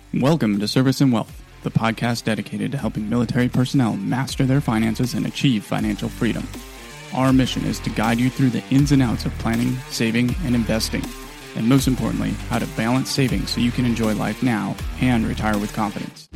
Welcome to Service and Wealth, the podcast dedicated to helping military personnel master their finances and achieve financial freedom. Our mission is to guide you through the ins and outs of planning, saving, and investing, and most importantly, how to balance savings so you can enjoy life now and retire with confidence.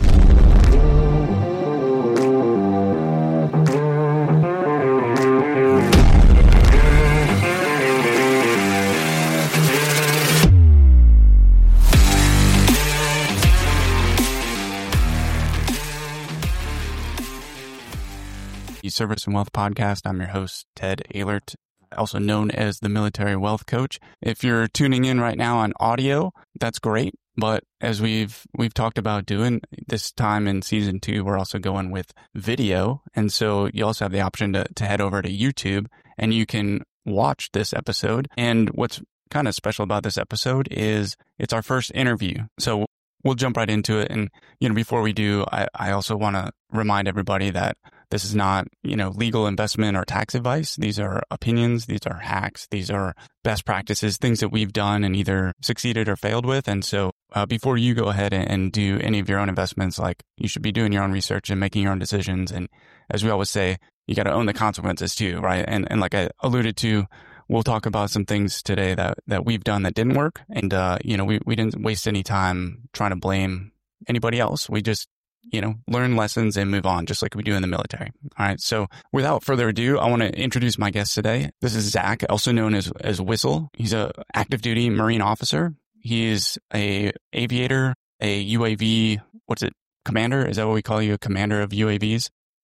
Service and Wealth Podcast. I'm your host, Ted Ehlert, also known as the Military Wealth Coach. If you're tuning in right now on audio, that's great. But as we've talked about doing this time in season 2, we're also going with video. And so you also have the option to head over to YouTube and you can watch this episode. And what's kind of special about this episode is it's our first interview. So we'll jump right into it. And, before we do, I also want to remind everybody that this is not, legal investment or tax advice. These are opinions. These are hacks. These are best practices, things that we've done and either succeeded or failed with. And so before you go ahead and do any of your own investments, like you should be doing your own research and making your own decisions. And as we always say, you got to own the consequences too, right? And like I alluded to, we'll talk about some things today that we've done that didn't work. And, we didn't waste any time trying to blame anybody else. We just learn lessons and move on, just like we do in the military. All right. So without further ado, I want to introduce my guest today. This is Zach, also known as Whistle. He's a active duty Marine officer. He is a aviator, a UAV, commander? Is that what we call you? A commander of UAVs?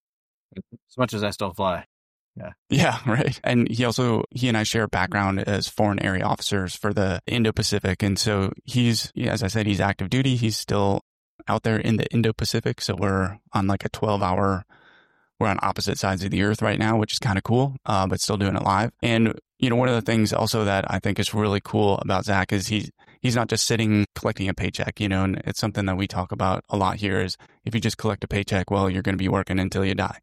As much as I still fly. Yeah. Yeah, right. And he and I share a background as foreign area officers for the Indo-Pacific. And so as I said, he's active duty. He's still out there in the Indo-Pacific. So we're on like a 12-hour, we're on opposite sides of the earth right now, which is kind of cool, but still doing it live. And, one of the things also that I think is really cool about Zach is he's not just sitting collecting a paycheck, and it's something that we talk about a lot here is if you just collect a paycheck, well, you're going to be working until you die.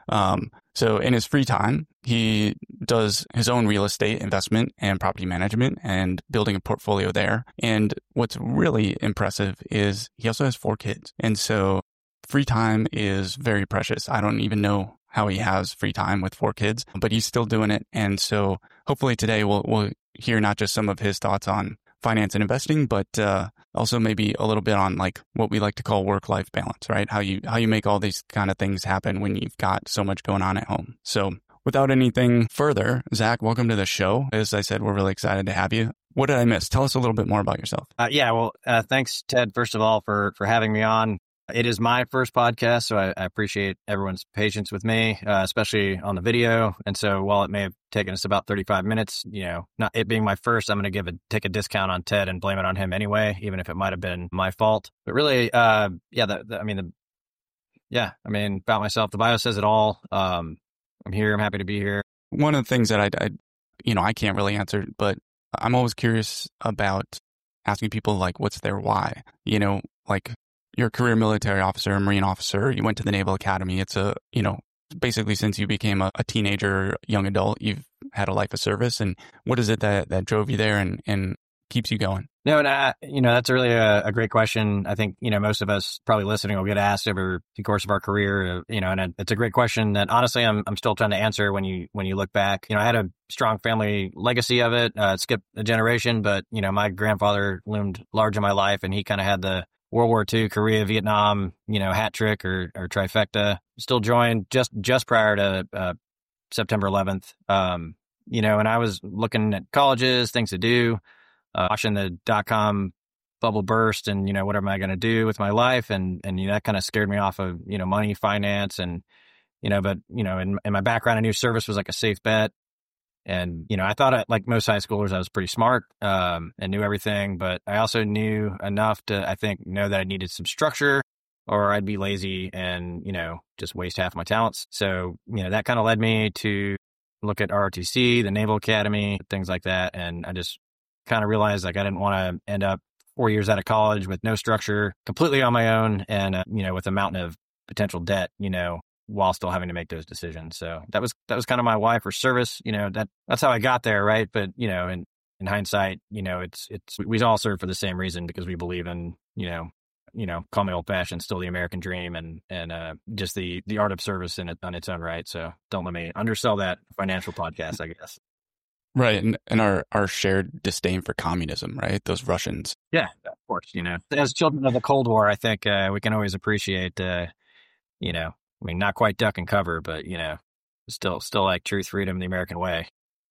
So in his free time, he does his own real estate investment and property management and building a portfolio there. And what's really impressive is he also has 4 kids. And so free time is very precious. I don't even know how he has free time with 4 kids, but he's still doing it. And so hopefully today we'll hear not just some of his thoughts on finance and investing, but also maybe a little bit on like what we like to call work-life balance, right? How you make all these kind of things happen when you've got so much going on at home. So without anything further, Zach, welcome to the show. As I said, we're really excited to have you. What did I miss? Tell us a little bit more about yourself. Thanks, Ted, first of all, for having me on. It is my first podcast, so I appreciate everyone's patience with me, especially on the video. And so while it may have taken us about 35 minutes, not it being my first, I'm going to take a discount on Ted and blame it on him anyway, even if it might have been my fault. But really, about myself, the bio says it all. I'm here. I'm happy to be here. One of the things that I can't really answer, but I'm always curious about asking people like, what's their why? You're a career military officer, a Marine officer. You went to the Naval Academy. It's basically since you became a teenager, young adult, you've had a life of service. And what is it that drove you there and keeps you going? No, and that's really a great question. I think, most of us probably listening will get asked over the course of our career, and it's a great question that honestly, I'm still trying to answer when you look back. I had a strong family legacy of it. It skipped a generation, but, my grandfather loomed large in my life and he kind of had the World War II, Korea, Vietnam, hat trick or trifecta. Still joined just prior to September 11th. And I was looking at colleges, things to do, watching the .com bubble burst and, what am I going to do with my life? And that kind of scared me off of, money, finance and, in my background, I knew service was like a safe bet. And, I thought like most high schoolers, I was pretty smart, and knew everything, but I also knew enough to, I think, know that I needed some structure or I'd be lazy and, just waste half my talents. So, that kind of led me to look at ROTC, the Naval Academy, things like that. And I just kind of realized like I didn't want to end up 4 years out of college with no structure, completely on my own and, with a mountain of potential debt, while still having to make those decisions. So that was kind of my why for service. That's how I got there, right? But in hindsight, it's we all serve for the same reason because we believe in call me old fashioned, still the American dream and just the art of service on its own right. So don't let me undersell that financial podcast, I guess. Right. And our shared disdain for communism, right? Those Russians. Yeah, of course. As children of the Cold War, I think we can always appreciate, not quite duck and cover, but, still like truth, freedom, the American way.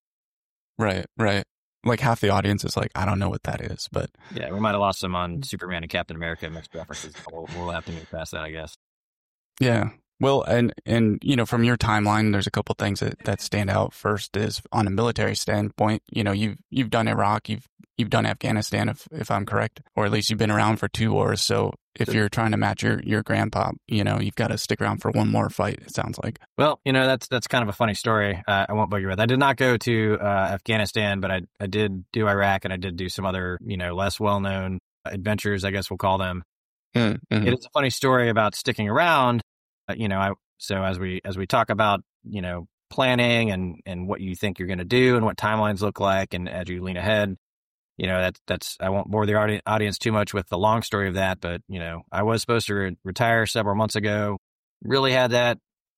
Right. Like half the audience is like, I don't know what that is, but yeah, we might have lost some on Superman and Captain America mixed references. We'll have to move past that, I guess. Yeah. Well, and from your timeline, there's a couple things that stand out. First is on a military standpoint, you've done Iraq, you've done Afghanistan, if I'm correct, or at least you've been around for 2 wars. So if you're trying to match your grandpa, you've got to stick around for one more fight, it sounds like. Well, that's kind of a funny story. I won't bug you with. I did not go to Afghanistan, but I did do Iraq, and I did do some other, less well-known adventures, I guess we'll call them. Mm-hmm. It is a funny story about sticking around. So as we talk about, planning and what you think you're going to do and what timelines look like, and as you lean ahead, that's I won't bore the audience too much with the long story of that, but I was supposed to retire several months ago. Really had that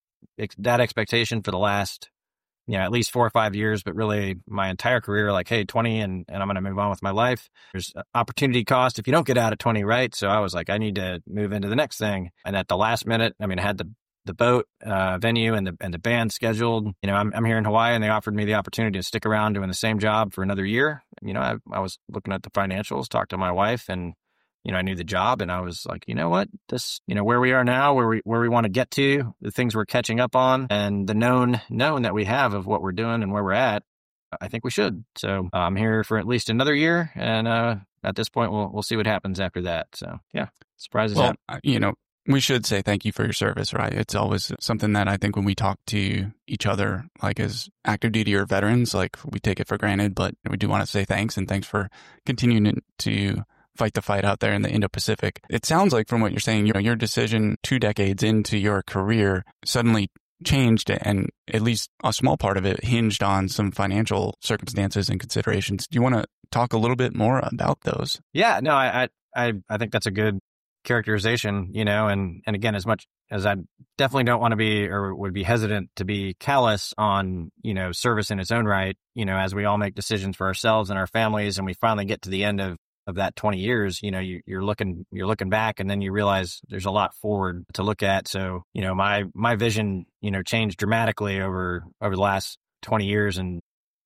expectation for the last, at least 4 or 5 years, but really my entire career, like, hey, 20 and I'm going to move on with my life. There's opportunity cost if you don't get out at 20, right? So I was like, I need to move into the next thing. And at the last minute, I had the boat venue and the band scheduled. I'm here in Hawaii, and they offered me the opportunity to stick around doing the same job for another year. I was looking at the financials, talked to my wife, and I knew the job, and I was like, you know what, this, where we are now, where we want to get to, the things we're catching up on, and the known that we have of what we're doing and where we're at, I think we should. So I'm here for at least another year, and at this point, we'll see what happens after that. So yeah, surprises happen. We should say thank you for your service, right? It's always something that I think when we talk to each other, like as active duty or veterans, like we take it for granted, but we do want to say thanks, and thanks for continuing to fight the fight out there in the Indo-Pacific. It sounds like from what you're saying, your decision 2 decades into your career suddenly changed, and at least a small part of it hinged on some financial circumstances and considerations. Do you want to talk a little bit more about those? Yeah, no, I think that's a good characterization, and again, as much as I definitely don't want to be, or would be hesitant to be callous on, service in its own right, as we all make decisions for ourselves and our families, and we finally get to the end of that 20 years, you're looking back, and then you realize there's a lot forward to look at. So, my vision, changed dramatically over the last 20 years. And,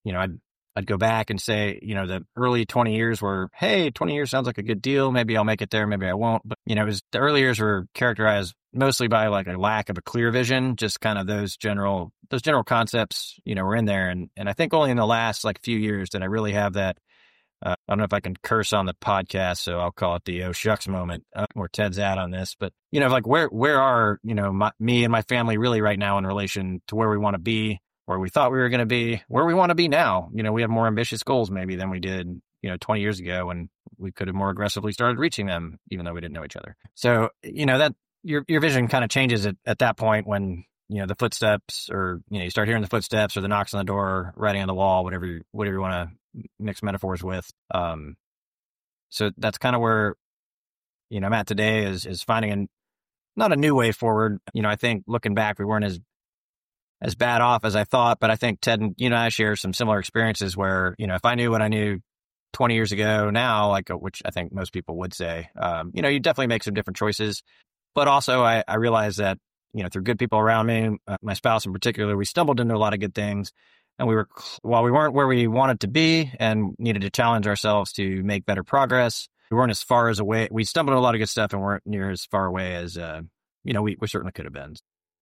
I'd go back and say, the early 20 years were, hey, 20 years sounds like a good deal. Maybe I'll make it there. Maybe I won't. But, the early years were characterized mostly by like a lack of a clear vision, just kind of those general concepts, were in there. And I think only in the last few years did I really have that. I don't know if I can curse on the podcast, so I'll call it the oh shucks moment, where Ted's at on this. But, where are, me and my family really right now in relation to where we want to be, where we thought we were going to be, where we want to be now. We have more ambitious goals maybe than we did, 20 years ago, when we could have more aggressively started reaching them, even though we didn't know each other. So, that your vision kind of changes at that point when, the footsteps, or, you start hearing the footsteps or the knocks on the door, writing on the wall, whatever you want to mix metaphors with. So that's kind of where, I'm at today, is finding not a new way forward. I think looking back, we weren't as bad off as I thought, but I think Ted and I share some similar experiences where, if I knew what I knew 20 years ago now, which I think most people would say, you definitely make some different choices. But also I realized that, through good people around me, my spouse in particular, we stumbled into a lot of good things. And while we weren't where we wanted to be and needed to challenge ourselves to make better progress, we weren't as far as away. We stumbled into a lot of good stuff and weren't near as far away as, we certainly could have been.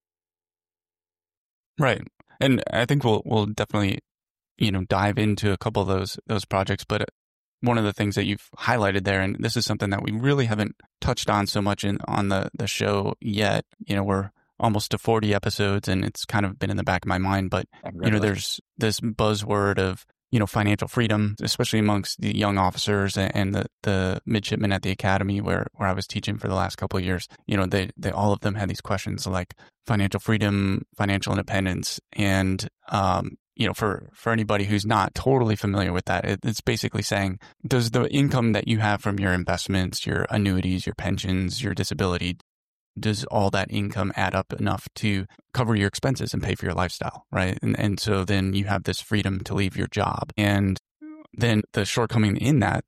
Right. And I think we'll definitely, dive into a couple of those projects. But one of the things that you've highlighted there, and this is something that we really haven't touched on so much on the show yet, we're almost to 40 episodes, and it's kind of been in the back of my mind. But, there's this buzzword of, financial freedom, especially amongst the young officers and the midshipmen at the academy where I was teaching for the last couple of years. They all of them had these questions like financial freedom, financial independence. And, for anybody who's not totally familiar with that, it's basically saying, does the income that you have from your investments, your annuities, your pensions, your disability, does all that income add up enough to cover your expenses and pay for your lifestyle, right? And so then you have this freedom to leave your job. And then the shortcoming in that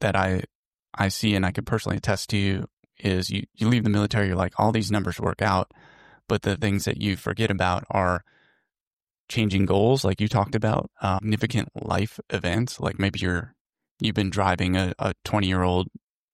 I see, and I could personally attest to, is you leave the military, you're like, all these numbers work out, but the things that you forget about are changing goals, like you talked about, significant life events, like maybe you've been driving a 20-year-old,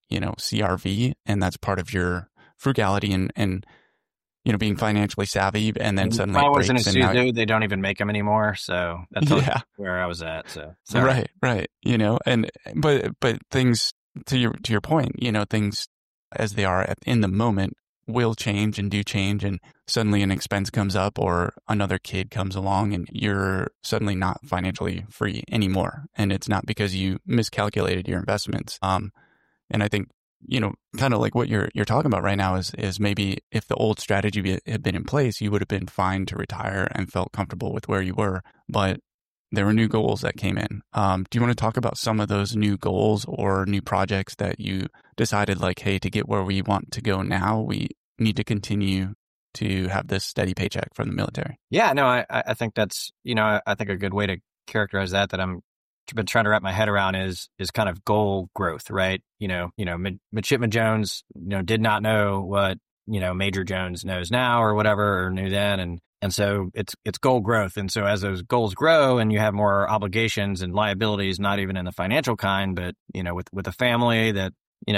CRV, and that's part of your frugality and being financially savvy, and then suddenly I it was in a breaks. Isuzu, they don't even make them anymore, so that's where I was at. So sorry. Right, and but things, to your point, things as they are in the moment will change and do change, and suddenly an expense comes up or another kid comes along and you're suddenly not financially free anymore. And it's not because you miscalculated your investments. And I think, kind of like what you're talking about right now is maybe if the old strategy had been in place, you would have been fine to retire and felt comfortable with where you were. But there were new goals that came in. Do you want to talk about some of those new goals or new projects that you decided, like, hey, to get where we want to go now, we need to continue to have this steady paycheck from the military? Yeah, no, I think that's, I think a good way to characterize that I'm been trying to wrap my head around is kind of goal growth, right? Midshipman Jones, did not know what, Major Jones knows now or whatever, or knew then. And so it's goal growth. And so as those goals grow and you have more obligations and liabilities, not even in the financial kind, but, with a family that,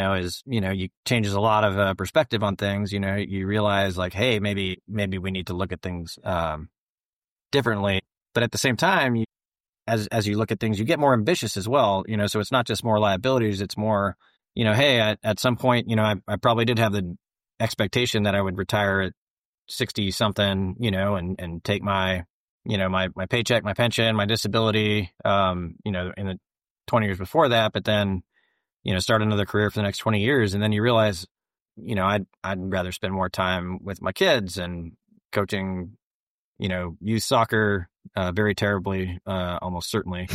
you changes a lot of perspective on things, you realize like, hey, maybe we need to look at things differently. But at the same time, as you look at things, you get more ambitious as well, so it's not just more liabilities, it's more, hey, at some point, I probably did have the expectation that I would retire at 60 something, and take my, my paycheck, my pension, my disability, in the 20 years before that, but then, start another career for the next 20 years. And then you realize, I'd rather spend more time with my kids and coaching, youth soccer, very terribly, almost certainly,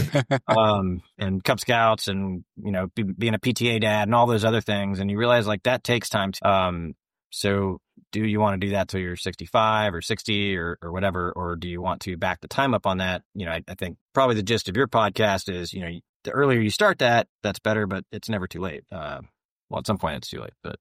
and Cub Scouts and, being a PTA dad and all those other things. And you realize like that takes time. So do you want to do that till you're 65 or 60 or whatever, or do you want to back the time up on that? I think probably the gist of your podcast is, the earlier you start that's better, but it's never too late. Well, at some point it's too late, but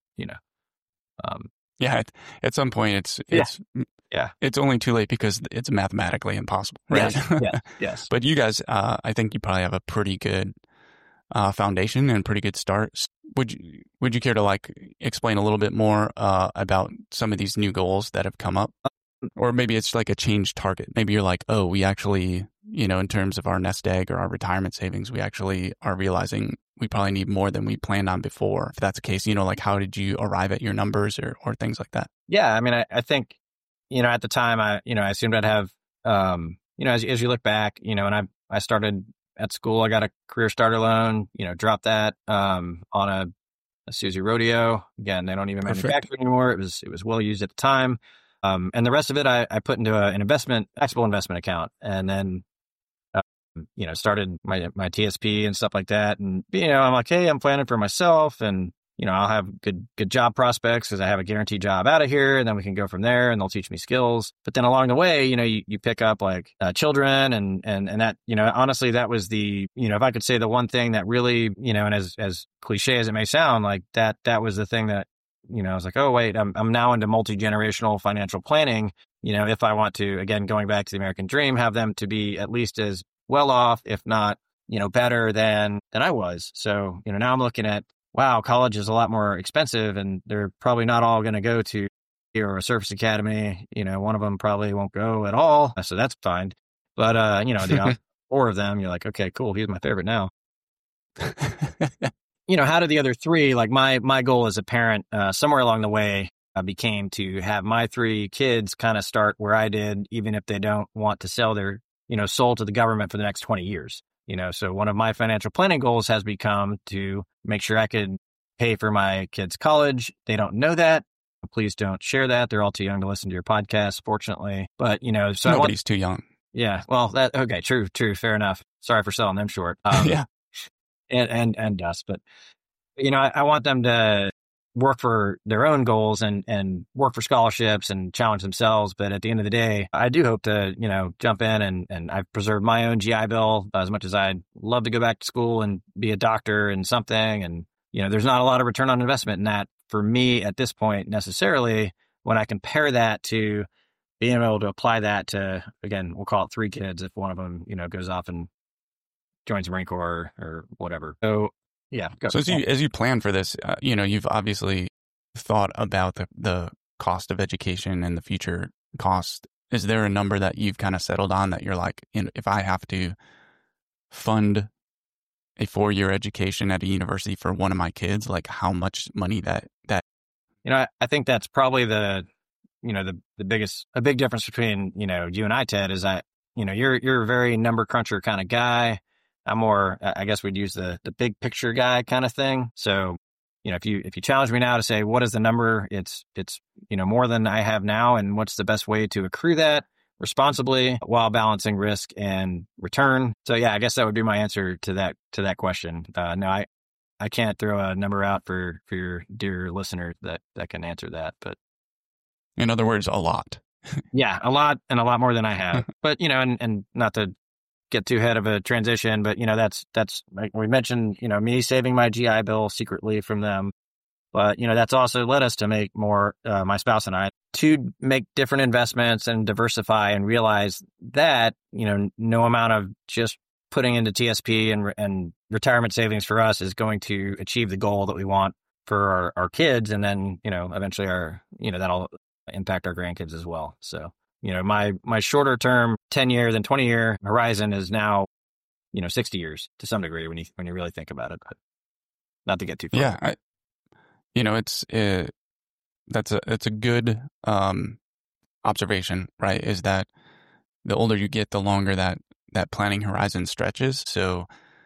yeah, at some point it's only too late because it's mathematically impossible, right? Yes. But you guys, I think you probably have a pretty good foundation and pretty good start. Would you care to like explain a little bit more about some of these new goals that have come up? Or maybe it's like a change target. Maybe you're like, oh, we actually, in terms of our nest egg or our retirement savings, we actually are realizing we probably need more than we planned on before. If that's the case, like how did you arrive at your numbers or things like that? Yeah, I mean, I think, at the time I assumed I'd have, as you look back, and I started at school, I got a career starter loan, dropped that on a Isuzu Rodeo. Again, they don't even manufacture anymore. It was well used at the time. And the rest of it, I put into an taxable investment account, and then, started my TSP and stuff like that. And, I'm like, hey, I'm planning for myself, and, I'll have good job prospects because I have a guaranteed job out of here, and then we can go from there and they'll teach me skills. But then along the way, you pick up like children and that, honestly, that was the, if I could say the one thing that really, and as cliche as it may sound, like that was the thing that, I was like, oh, wait, I'm now into multi-generational financial planning. If I want to, again, going back to the American dream, have them to be at least as well off, if not, better than I was. So, now I'm looking at, wow, college is a lot more expensive and they're probably not all going to go to a service academy. One of them probably won't go at all. So that's fine. But, the 4 of them, you're like, okay, cool. He's my favorite now. How do the other 3, like my goal as a parent, somewhere along the way, became to have my 3 kids kind of start where I did, even if they don't want to sell their, soul to the government for the next 20 years. So one of my financial planning goals has become to make sure I could pay for my kids' college. They don't know that. Please don't share that. They're all too young to listen to your podcast, fortunately. But, so nobody's too young. Yeah. Well, okay. True. Fair enough. Sorry for selling them short. Yeah. And us, but I want them to work for their own goals and work for scholarships and challenge themselves. But at the end of the day, I do hope to, jump in and I've preserved my own GI Bill as much as I'd love to go back to school and be a doctor and something. And, there's not a lot of return on investment in that for me at this point necessarily. When I compare that to being able to apply that to, again, we'll call it 3 kids if one of them, goes off and joins the Marine Corps or whatever. So, yeah. So as you plan for this, you've obviously thought about the cost of education and the future cost. Is there a number that you've kind of settled on that you're like, if I have to fund a 4-year education at a university for one of my kids, like how much money that? I think that's probably the big difference between, you and I, Ted, is that, you're a very number cruncher kind of guy. I'm more, I guess we'd use the big picture guy kind of thing. So, if you challenge me now to say, what is the number? It's more than I have now. And what's the best way to accrue that responsibly while balancing risk and return? So yeah, I guess that would be my answer to that question. No, I can't throw a number out for your dear listener that can answer that, but in other words, a lot. Yeah, a lot and a lot more than I have. But, and not to get too ahead of a transition, but, that's like we mentioned, me saving my GI Bill secretly from them. But, that's also led us to make more, my spouse and I, to make different investments and diversify and realize that, no amount of just putting into TSP and retirement savings for us is going to achieve the goal that we want for our kids. And then, eventually that'll impact our grandkids as well. So, my shorter term 10-year than 20-year horizon is now, 60 years to some degree when you really think about it, but not to get too far. Yeah. It's a good, observation, right? Is that the older you get, the longer that planning horizon stretches. So,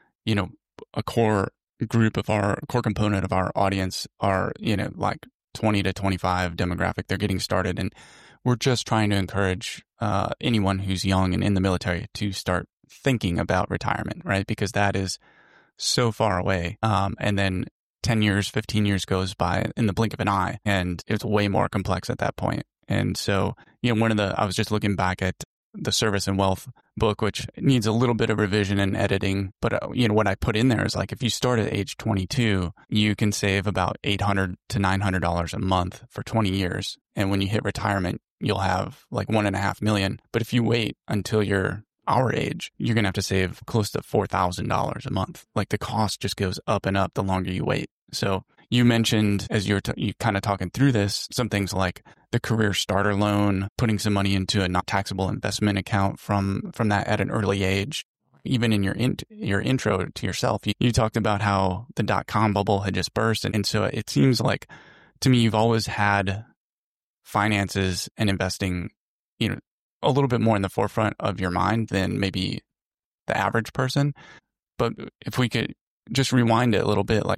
a core component of our audience are, like 20 to 25 demographic. They're getting started. And we're just trying to encourage anyone who's young and in the military to start thinking about retirement, right? Because that is so far away. And then 10 years, 15 years goes by in the blink of an eye, and it's way more complex at that point. And so, I was just looking back at the Service and Wealth book, which needs a little bit of revision and editing. But, what I put in there is like, if you start at age 22, you can save about $800 to $900 a month for 20 years. And when you hit retirement, you'll have like $1.5 million. But if you wait until you're our age, you're going to have to save close to $4,000 a month. Like the cost just goes up and up the longer you wait. So you mentioned, as you kind of talking through this, some things like the career starter loan, putting some money into a not taxable investment account from that at an early age. Even in your intro to yourself, you talked about how the .com bubble had just burst. And so it seems like, to me, you've always had finances and investing, a little bit more in the forefront of your mind than maybe the average person. But if we could just rewind it a little bit, like,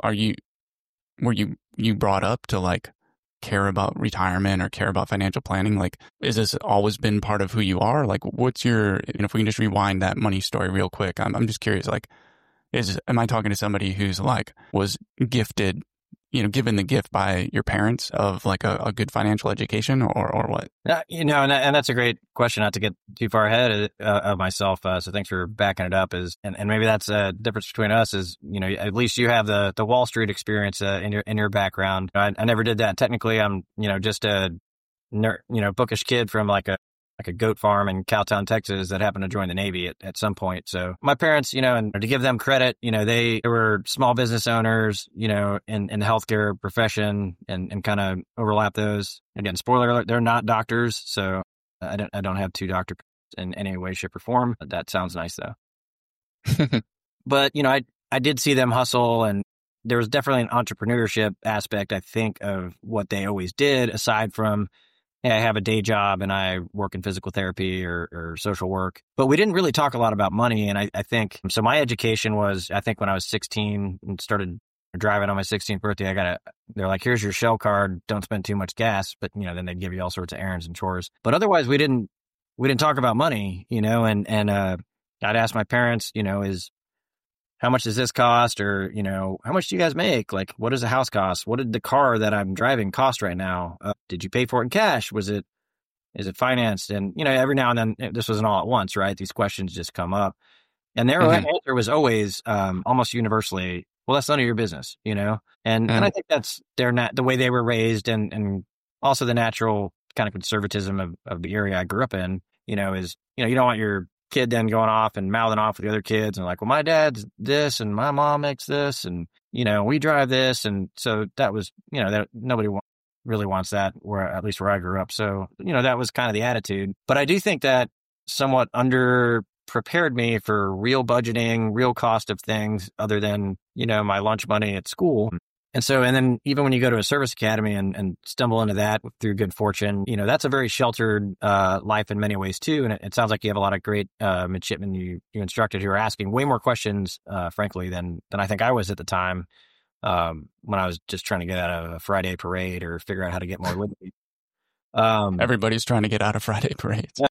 were you brought up to like care about retirement or care about financial planning? Like, is this always been part of who you are? Like, what's your, if we can just rewind that money story real quick, I'm just curious, like, am I talking to somebody who's like, was gifted, given the gift by your parents of like a good financial education or what? And that's a great question, not to get too far ahead of myself. So thanks for backing it up and maybe that's a difference between us is, at least you have the Wall Street experience in your background. I never did that. Technically, I'm, just a bookish kid from like a goat farm in Cowtown, Texas that happened to join the Navy at some point. So my parents, and to give them credit, they were small business owners, in the healthcare profession and kind of overlap those. Again, spoiler alert, they're not doctors. So I don't have 2 doctors in any way, shape or form. That sounds nice though. But, I did see them hustle, and there was definitely an entrepreneurship aspect, I think, of what they always did aside from, I have a day job and I work in physical therapy or social work, but we didn't really talk a lot about money. And I think, so my education was, I think when I was 16 and started driving on my 16th birthday, they're like, here's your Shell card. Don't spend too much gas. But, then they'd give you all sorts of errands and chores. But otherwise, we didn't we didn't talk about money, and I'd ask my parents, how much does this cost? Or, how much do you guys make? Like, what does a house cost? What did the car that I'm driving cost right now? Did you pay for it in cash? Is it financed? And, every now and then, this wasn't all at once, right? These questions just come up. And their answer was always almost universally, well, that's none of your business, And I think that's the way they were raised, and also the natural kind of conservatism of the area I grew up in, is, you don't want your kid then going off and mouthing off with the other kids and like, well, my dad's this and my mom makes this and, we drive this. And so that was, that nobody really wants that, at least where I grew up. So, that was kind of the attitude. But I do think that somewhat prepared me for real budgeting, real cost of things other than, my lunch money at school. And then even when you go to a service academy and stumble into that through good fortune, that's a very sheltered life in many ways too. And it sounds like you have a lot of great midshipmen you instructed who are asking way more questions, frankly, than I think I was at the time when I was just trying to get out of a Friday parade or figure out how to get more liberty. Everybody's trying to get out of Friday parades.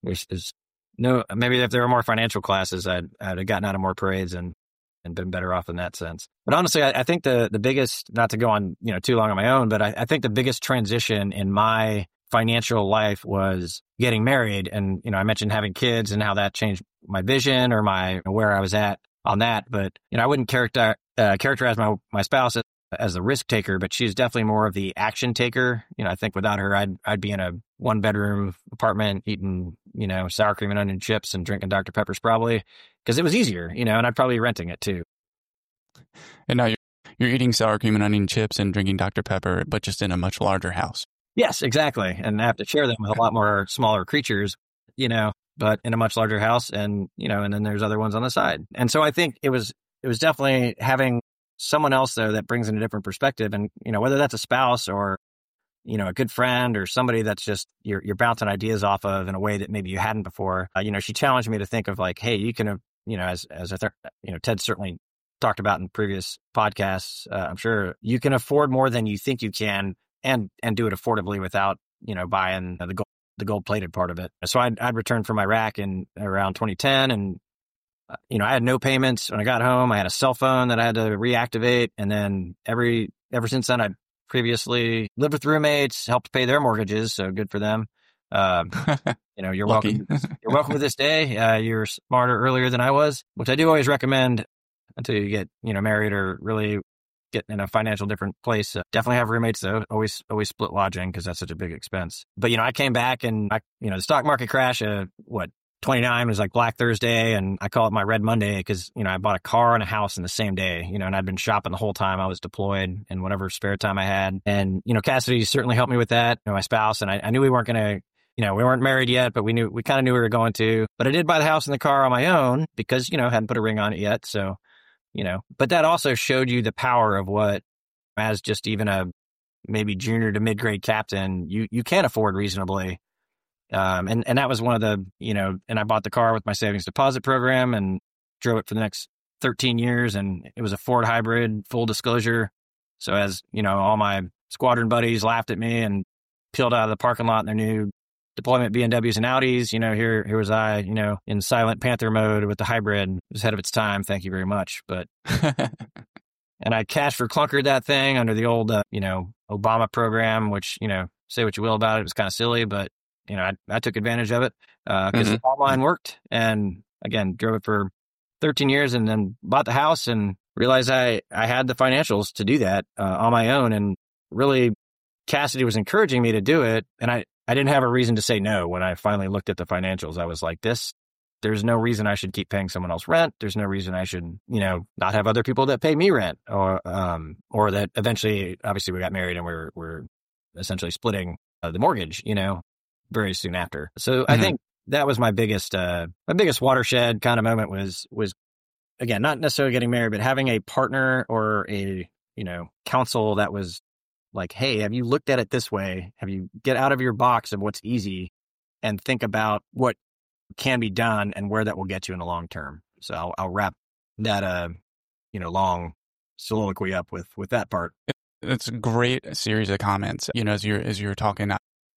Maybe if there were more financial classes, I'd have gotten out of more parades and been better off in that sense. But honestly, I think the biggest, not to go on, too long on my own, but I think the biggest transition in my financial life was getting married. And, I mentioned having kids and how that changed my vision or where I was at on that. But, I wouldn't characterize my spouse as the risk taker, but she's definitely more of the action taker. I think without her, I'd be in a 1-bedroom apartment eating, sour cream and onion chips and drinking Dr. Peppers probably because it was easier, and I'd probably be renting it too. And now you're eating sour cream and onion chips and drinking Dr. Pepper, but just in a much larger house. Yes, exactly. And I have to share them with a lot more smaller creatures, but in a much larger house and, and then there's other ones on the side. And so I think it was definitely having someone else there that brings in a different perspective. And, whether that's a spouse or, a good friend or somebody that's just you're bouncing ideas off of in a way that maybe you hadn't before. She challenged me to think of like, hey, you can, Ted certainly talked about in previous podcasts. I'm sure you can afford more than you think you can and do it affordably without, buying the gold plated part of it. So I'd returned from Iraq in around 2010 and I had no payments when I got home. I had a cell phone that I had to reactivate. And then ever since then, I previously lived with roommates, helped pay their mortgages. So good for them. You're welcome. You're welcome to this day. You're smarter earlier than I was, which I do always recommend until you get, married or really get in a financial different place. Definitely have roommates though. Always split lodging because that's such a big expense. But, I came back and the stock market crash, 29 was like Black Thursday, and I call it my Red Monday because, I bought a car and a house in the same day, and I'd been shopping the whole time I was deployed and whatever spare time I had. And, Cassidy certainly helped me with that, my spouse, and I knew we weren't going to, we weren't married yet, but we kind of knew we were going to. But I did buy the house and the car on my own because, hadn't put a ring on it yet. So, but that also showed you the power of what, as just even a maybe junior to mid-grade captain, you can afford reasonably. And that was one of the, and I bought the car with my savings deposit program and drove it for the next 13 years. And it was a Ford hybrid, full disclosure. So as, all my squadron buddies laughed at me and peeled out of the parking lot in their new deployment BMWs and Audis, here was I, in silent Panther mode with the hybrid. It was ahead of its time. Thank you very much. But, and I cashed for clunkered that thing under the old, Obama program, which, say what you will about it. It was kind of silly, but I took advantage of it because the online worked. And again, drove it for 13 years and then bought the house and realized I had the financials to do that on my own. And really, Cassidy was encouraging me to do it. And I didn't have a reason to say no when I finally looked at the financials. I was like, there's no reason I should keep paying someone else rent. There's no reason I should, not have other people that pay me rent or that eventually, obviously we got married and we're essentially splitting the mortgage, very soon after. So I think that was my biggest watershed kind of moment was again, not necessarily getting married, but having a partner or a, counsel that was like, hey, have you looked at it this way? Have you get out of your box of what's easy and think about what can be done and where that will get you in the long term. So I'll wrap that, long soliloquy up with that part. It's a great series of comments. As you were talking,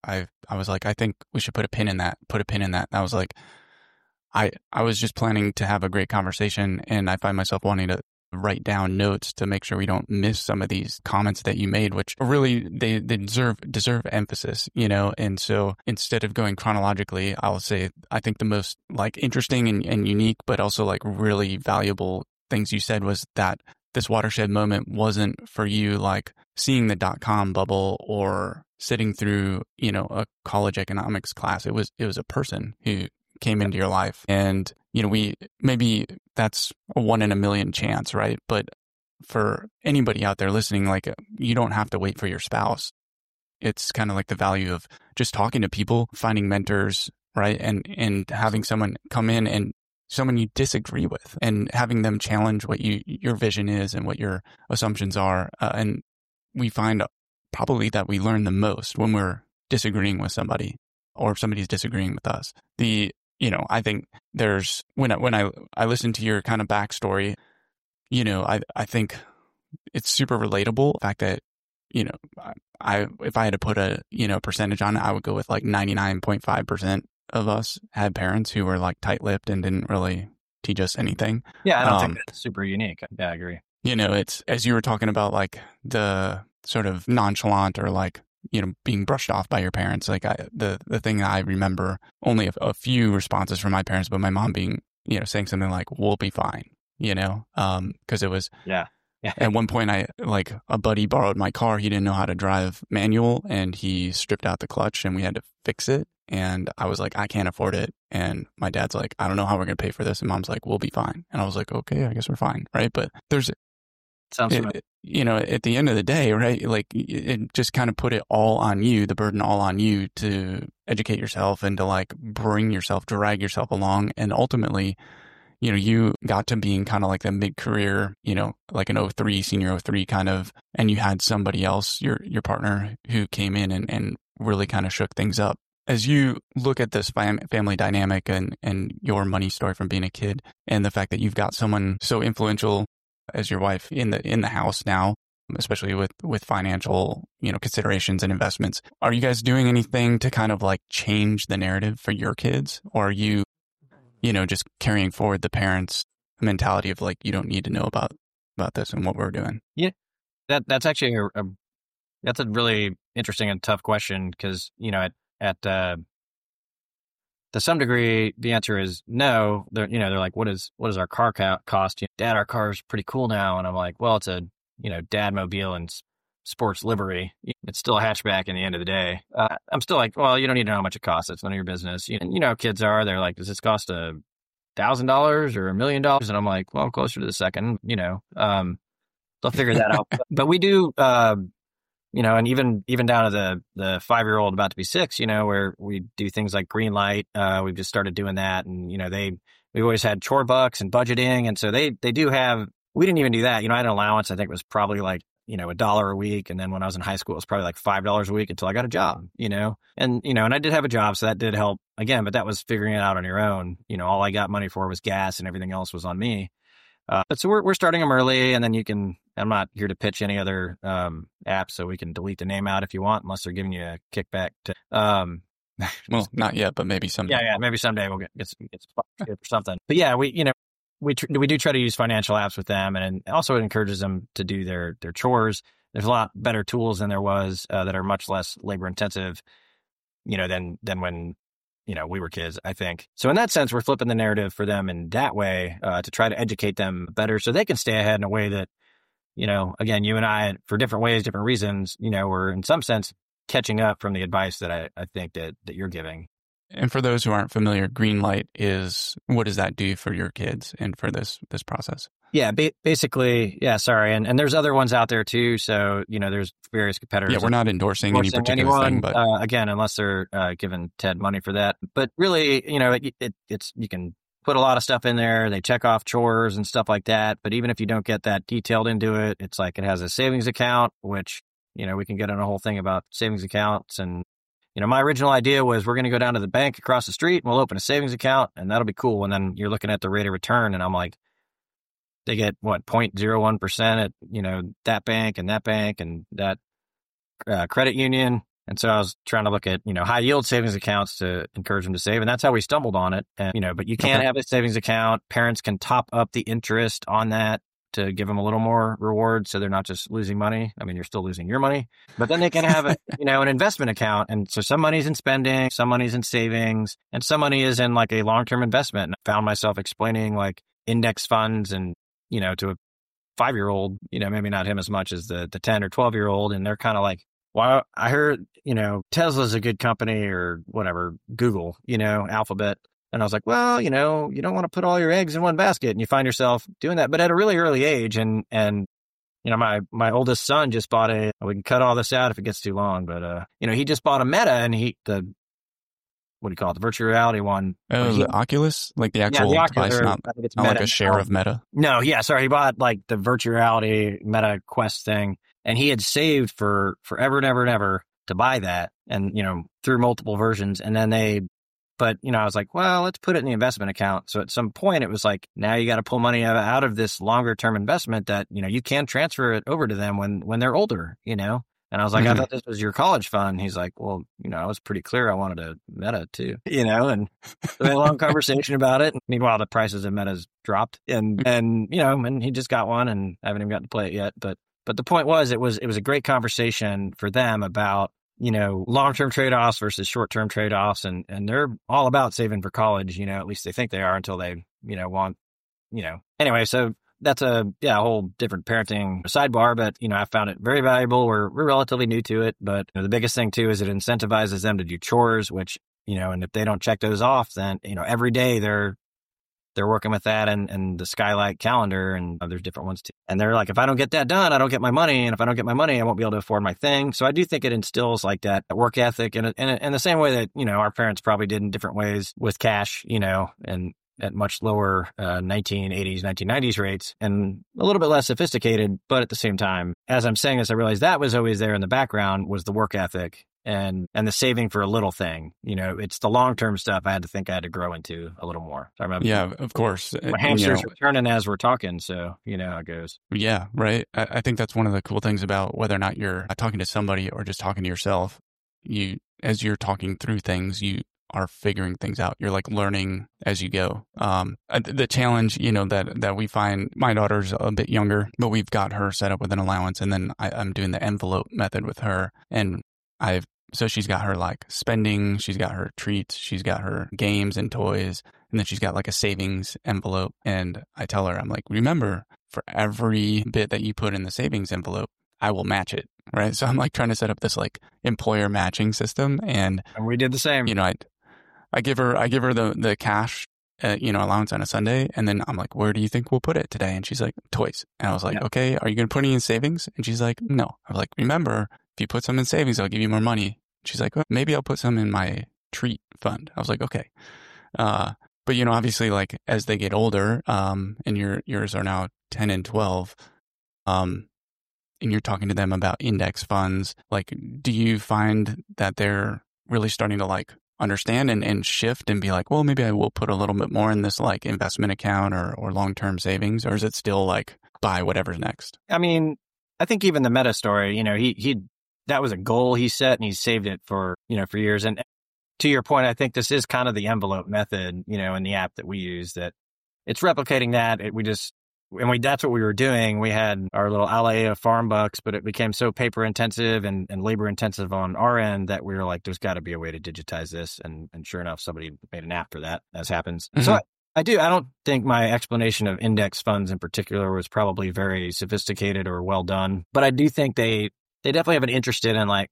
I was like, I think we should put a pin in that. And I was like, I was just planning to have a great conversation, and I find myself wanting to write down notes to make sure we don't miss some of these comments that you made, which really they deserve emphasis, And so instead of going chronologically, I'll say I think the most like interesting and unique, but also like really valuable things you said was that this watershed moment wasn't for you like seeing the .com bubble or sitting through, a college economics class. It was a person who came into your life, and maybe that's a 1 in a million chance, right? But for anybody out there listening, like you don't have to wait for your spouse. It's kind of like the value of just talking to people, finding mentors, right? And having someone come in and someone you disagree with and having them challenge what your vision is and what your assumptions are. And we find probably that we learn the most when we're disagreeing with somebody or if somebody's disagreeing with us. I think there's, when I listen to your kind of backstory, I think it's super relatable. The fact that, if I had to put a, percentage on it, I would go with like 99.5% of us had parents who were like tight-lipped and didn't really teach us anything. Yeah, I don't think that's super unique. Yeah, I agree. It's, as you were talking about, like the sort of nonchalant or like, being brushed off by your parents. Like the thing that I remember, only a few responses from my parents, but my mom being, saying something like, "We'll be fine," because it was, yeah. At one point, a buddy borrowed my car. He didn't know how to drive manual, and he stripped out the clutch, and we had to fix it. And I was like, I can't afford it. And my dad's like, I don't know how we're going to pay for this. And mom's like, we'll be fine. And I was like, okay, I guess we're fine, right? But sounds at the end of the day, right? Like it just kind of put it all on you, the burden all on you to educate yourself and to like drag yourself along. And ultimately, you got to being kind of like the mid-career, like an 03, senior 03 kind of, and you had somebody else, your partner, who came in and really kind of shook things up. As you look at this family dynamic and your money story from being a kid and the fact that you've got someone so influential as your wife in the house now, especially with financial, considerations and investments, are you guys doing anything to kind of like change the narrative for your kids? Or are you, just carrying forward the parents' mentality of like, you don't need to know about this and what we're doing? Yeah, that's actually that's a really interesting and tough question because, to some degree, the answer is no. They're like, what does our car cost? Dad, our car's pretty cool now. And I'm like, well, it's a, dad mobile and sports livery. It's still a hatchback in the end of the day. I'm still like, well, you don't need to know how much it costs. It's none of your business. And how kids are. They're like, does this cost $1,000 or $1 million? And I'm like, well, closer to the second, they'll figure that out. But we do, and even down to the 5-year-old about to be 6, where we do things like green light. We've just started doing that. And, we always had chore bucks and budgeting. And so they do have, we didn't even do that. I had an allowance. I think it was probably like, $1 a week. And then when I was in high school, it was probably like $5 a week until I got a job, and I did have a job. So that did help again, but that was figuring it out on your own. All I got money for was gas and everything else was on me. But so we're starting them early, and then I'm not here to pitch any other apps, so we can delete the name out if you want, unless they're giving you a kickback. Well, not yet, but maybe someday. Yeah, maybe someday we'll get sponsored or something. But yeah, we do try to use financial apps with them, and also it encourages them to do their chores. There's a lot better tools than there was that are much less labor intensive, than when we were kids, I think. So in that sense, we're flipping the narrative for them in that way to try to educate them better so they can stay ahead in a way that, again, you and I, for different ways, different reasons, we're in some sense catching up from the advice that I think that you're giving. And for those who aren't familiar, Greenlight is, what does that do for your kids and for this process? Yeah, basically, yeah, sorry. And there's other ones out there too. So, there's various competitors. Yeah, we're not endorsing any particular thing, but again, unless they're giving Ted money for that. But really, it's you can put a lot of stuff in there. They check off chores and stuff like that. But even if you don't get that detailed into it, it's like it has a savings account, which, we can get on a whole thing about savings accounts. And, my original idea was we're going to go down to the bank across the street and we'll open a savings account and that'll be cool. And then you're looking at the rate of return and I'm like, they get 0.01% at, that bank and that credit union. And so I was trying to look at, high yield savings accounts to encourage them to save. And that's how we stumbled on it. And, but you can have a savings account. Parents can top up the interest on that to give them a little more reward. So they're not just losing money. I mean, you're still losing your money, but then they can have an investment account. And so some money's in spending, some money's in savings, and some money is in like a long-term investment. And I found myself explaining like index funds and, to a 5-year-old, maybe not him as much as the 10 or 12-year-old. And they're kind of like, well, I heard, Tesla's a good company or whatever, Google, Alphabet. And I was like, well, you don't want to put all your eggs in one basket, and you find yourself doing that, but at a really early age. And my oldest son just bought we can cut all this out if it gets too long, but, he just bought a Meta, and what do you call it? The virtual reality one. Oh, the Oculus? Like the actual device, not like a share of Meta? No, yeah, sorry. He bought like the virtual reality Meta Quest thing, and he had saved for forever and ever and ever to buy that, and, through multiple versions. And then I was like, well, let's put it in the investment account. So at some point it was like, now you got to pull money out of this longer term investment that, you can transfer it over to them when they're older, And I was like, I thought this was your college fund. He's like, well, I was pretty clear I wanted a Meta too, and we had a long conversation about it. Meanwhile, the prices of Meta's dropped and he just got one, and I haven't even gotten to play it yet. But the point was, it was a great conversation for them about, long-term trade-offs versus short-term trade-offs. And they're all about saving for college, at least they think they are until they, want, anyway. So that's a whole different parenting sidebar, but, I found it very valuable. We're relatively new to it, but the biggest thing too is it incentivizes them to do chores, which, and if they don't check those off, then, every day they're working with that and the Skylight calendar, and there's different ones too. And they're like, if I don't get that done, I don't get my money. And if I don't get my money, I won't be able to afford my thing. So I do think it instills like that work ethic in the same way that, our parents probably did in different ways with cash, and at much lower 1980s, 1990s rates, and a little bit less sophisticated. But at the same time, as I'm saying this, I realized that was always there in the background, was the work ethic and the saving for a little thing. It's the long-term stuff I had to grow into a little more. So I remember, yeah, of course. My hamsters are turning as we're talking. So, how it goes. Yeah, right. I think that's one of the cool things about whether or not you're talking to somebody or just talking to yourself. As you're talking through things, you are figuring things out. You're like learning as you go. The challenge, that we find, my daughter's a bit younger, but we've got her set up with an allowance, and then I'm doing the envelope method with her. And so she's got her like spending, she's got her treats, she's got her games and toys, and then she's got like a savings envelope. And I tell her, I'm like, remember, for every bit that you put in the savings envelope, I will match it. Right. So I'm like trying to set up this like employer matching system. And we did the same. I give her the cash, allowance on a Sunday. And then I'm like, where do you think we'll put it today? And she's like, toys. And I was like, okay, are you going to put any in savings? And she's like, no. I was like, remember, if you put some in savings, I'll give you more money. She's like, well, maybe I'll put some in my treat fund. I was like, okay. But, obviously, like as they get older, and yours are now 10 and 12, and you're talking to them about index funds, like, do you find that they're really starting to like understand and shift and be like, well, maybe I will put a little bit more in this like investment account or long-term savings? Or is it still like buy whatever's next? I mean, I think even the Meta story, he that was a goal he set, and he saved it for years. And to your point, I think this is kind of the envelope method, in the app that we use, that it's replicating that. That's what we were doing. We had our little Alea farm bucks, but it became so paper intensive and labor intensive on our end that we were like, there's got to be a way to digitize this. And sure enough, somebody made an app for that, as happens. Mm-hmm. So I don't think my explanation of index funds in particular was probably very sophisticated or well done, but I do think they definitely have an interest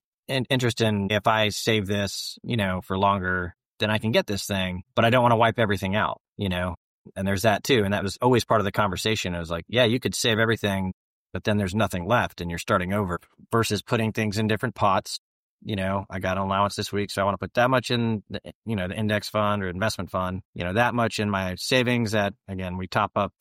in if I save this, for longer, then I can get this thing, but I don't want to wipe everything out, And there's that too. And that was always part of the conversation. It was like, yeah, you could save everything, but then there's nothing left and you're starting over, versus putting things in different pots. I got an allowance this week, so I want to put that much in the index fund or investment fund, that much in my savings that, again, we top up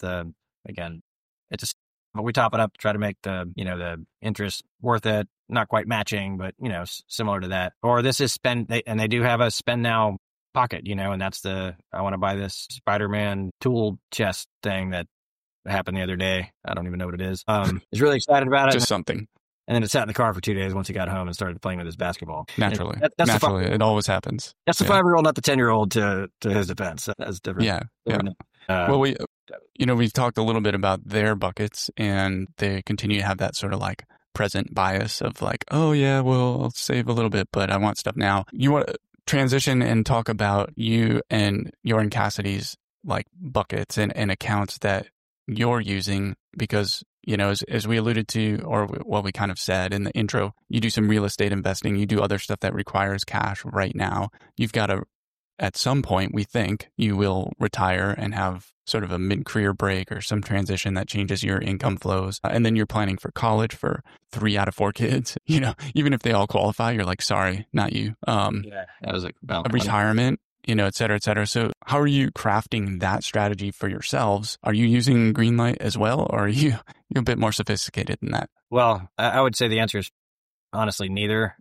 we top it up to try to make the interest worth it. Not quite matching, but, similar to that. Or this is and they do have a spend now pocket, and that's I want to buy this Spider-Man tool chest thing that happened the other day. I don't even know what it is. I was really excited about it. Just something. And then it sat in the car for 2 days once he got home and started playing with his basketball. Naturally. That's Naturally. It always happens. That's the 5-year-old, not the 10-year-old to his defense. That's different. Yeah. Well, we've talked a little bit about their buckets, and they continue to have that sort of like present bias of like, oh yeah, well, I'll save a little bit, but I want stuff now. You want to transition and talk about you and Cassidy's like buckets and accounts that you're using, because, as we alluded to, or what we kind of said in the intro, you do some real estate investing, you do other stuff that requires cash right now. You've got to, at some point, we think you will retire and have sort of a mid-career break or some transition that changes your income flows. And then you're planning for college for 3 out of 4 kids. Even if they all qualify, you're like, sorry, not you. That was a retirement, et cetera, et cetera. So how are you crafting that strategy for yourselves? Are you using Greenlight as well, or are you're a bit more sophisticated than that? Well, I would say the answer is honestly neither.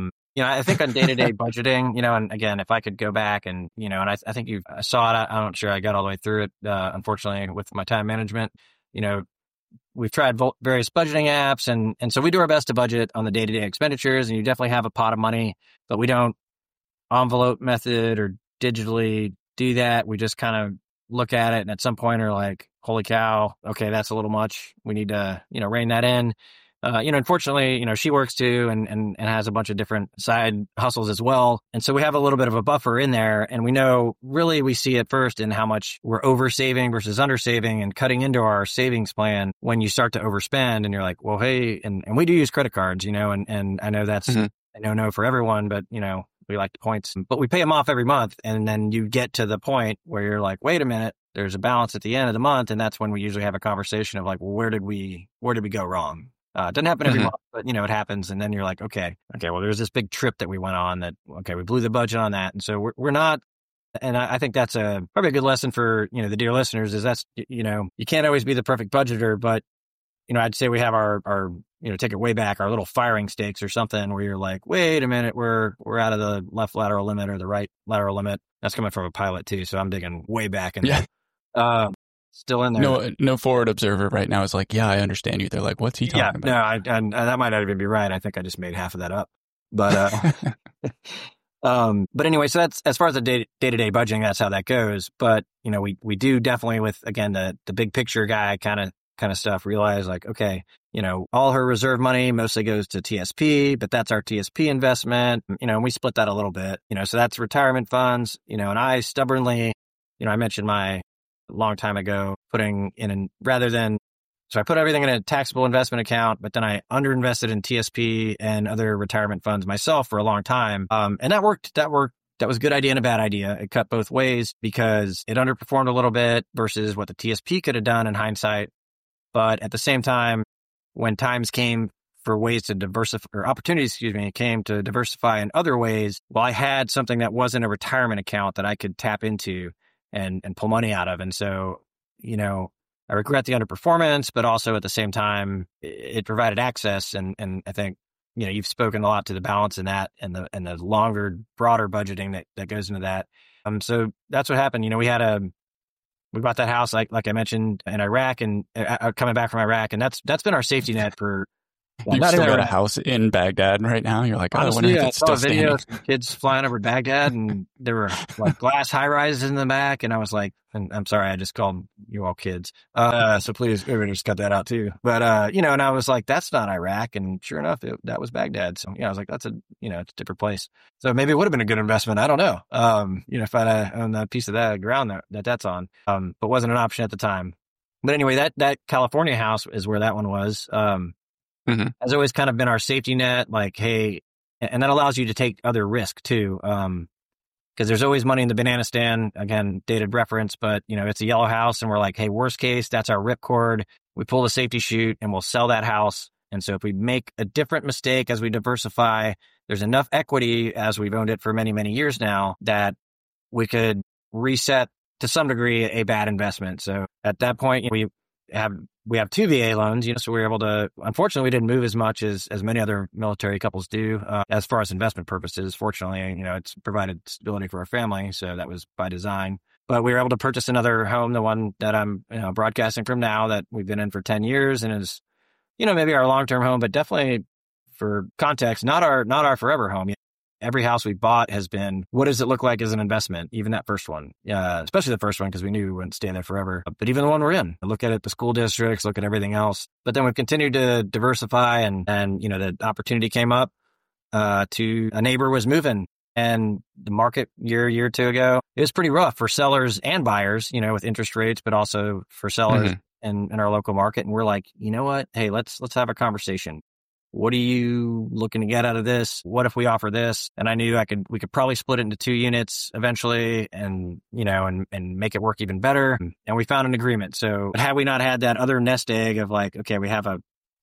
I think on day-to-day budgeting, and again, if I could go back and, and I think I saw it, I'm not sure I got all the way through it, unfortunately, with my time management. We've tried various budgeting apps, and so we do our best to budget on the day-to-day expenditures, and you definitely have a pot of money, but we don't envelope method or digitally do that. We just kind of look at it, and at some point are like, holy cow, okay, that's a little much. We need to, rein that in. Unfortunately, she works too and has a bunch of different side hustles as well. And so we have a little bit of a buffer in there, and we know really we see it first in how much we're over saving versus under saving and cutting into our savings plan when you start to overspend and you're like, well, hey, and we do use credit cards, and I know that's a no for everyone, but we like the points, but we pay them off every month. And then you get to the point where you're like, wait a minute, there's a balance at the end of the month. And that's when we usually have a conversation of like, well, where did we go wrong? It doesn't happen every month, but it happens. And then you're like, okay, well, there's this big trip that we went on that, okay, we blew the budget on that. And so we're not, and I think that's probably a good lesson for, the dear listeners is that's, you can't always be the perfect budgeter, but, I'd say we have our take it way back, our little firing stakes or something where you're like, wait a minute, we're out of the left lateral limit or the right lateral limit. That's coming from a pilot too. So I'm digging way back in there. Still in there. No forward observer right now is like, yeah, I understand you. They're like, what's he talking about? No, and that might not even be right. I think I just made half of that up. But but anyway, so that's as far as the day-to-day budgeting, that's how that goes. But we do definitely with again the big picture guy kind of stuff realize like, okay, all her reserve money mostly goes to TSP, but that's our TSP investment. And we split that a little bit. So that's retirement funds. And I stubbornly, I mentioned my long time ago, putting in so I put everything in a taxable investment account, but then I underinvested in TSP and other retirement funds myself for a long time. And that worked. That was a good idea and a bad idea. It cut both ways because it underperformed a little bit versus what the TSP could have done in hindsight. But at the same time, when times came for ways to diversify, or opportunities, came to diversify in other ways, well, I had something that wasn't a retirement account that I could tap into and pull money out of. And so, I regret the underperformance, but also at the same time, it provided access. And I think, you've spoken a lot to the balance in that and the longer, broader budgeting that goes into that. So that's what happened. We bought that house, like I mentioned, in Iraq and coming back from Iraq. And that's been our safety net for. You've still got a house in Baghdad right now. You're like, honestly, I saw a video of kids flying over Baghdad, and there were like glass high rises in the back, and I was like, and I'm sorry, I just called you all kids. So please, maybe just cut that out too. But and I was like, that's not Iraq, and sure enough, that was Baghdad. So I was like, that's it's a different place. So maybe it would have been a good investment. I don't know. If I'd owned that piece of that ground that's on, but wasn't an option at the time. But anyway, that California house is where that one was. Has always kind of been our safety net, like, hey, and that allows you to take other risk too. Because there's always money in the banana stand, again, dated reference, but it's a yellow house and we're like, hey, worst case, that's our ripcord. We pull the safety chute and we'll sell that house. And so if we make a different mistake as we diversify, there's enough equity as we've owned it for many, many years now that we could reset to some degree a bad investment. So at that point, we have 2 VA loans, so we were able to, unfortunately, we didn't move as much as many other military couples do, as far as investment purposes. Fortunately, it's provided stability for our family. So that was by design, but we were able to purchase another home, the one that I'm broadcasting from now that we've been in for 10 years and is, maybe our long-term home, but definitely for context, not our forever home. Every house we bought has been, what does it look like as an investment? Even that first one, especially the first one, because we knew we wouldn't stay there forever. But even the one we're in, look at it, the school districts, look at everything else. But then we've continued to diversify, and the opportunity came up to a neighbor was moving, and the market year or two ago, it was pretty rough for sellers and buyers, with interest rates, but also for sellers in our local market. And we're like, you know what? Hey, let's have a conversation. What are you looking to get out of this? What if we offer this? And I knew we could probably split it into 2 units eventually and make it work even better. And we found an agreement. So had we not had that other nest egg of like, okay, we have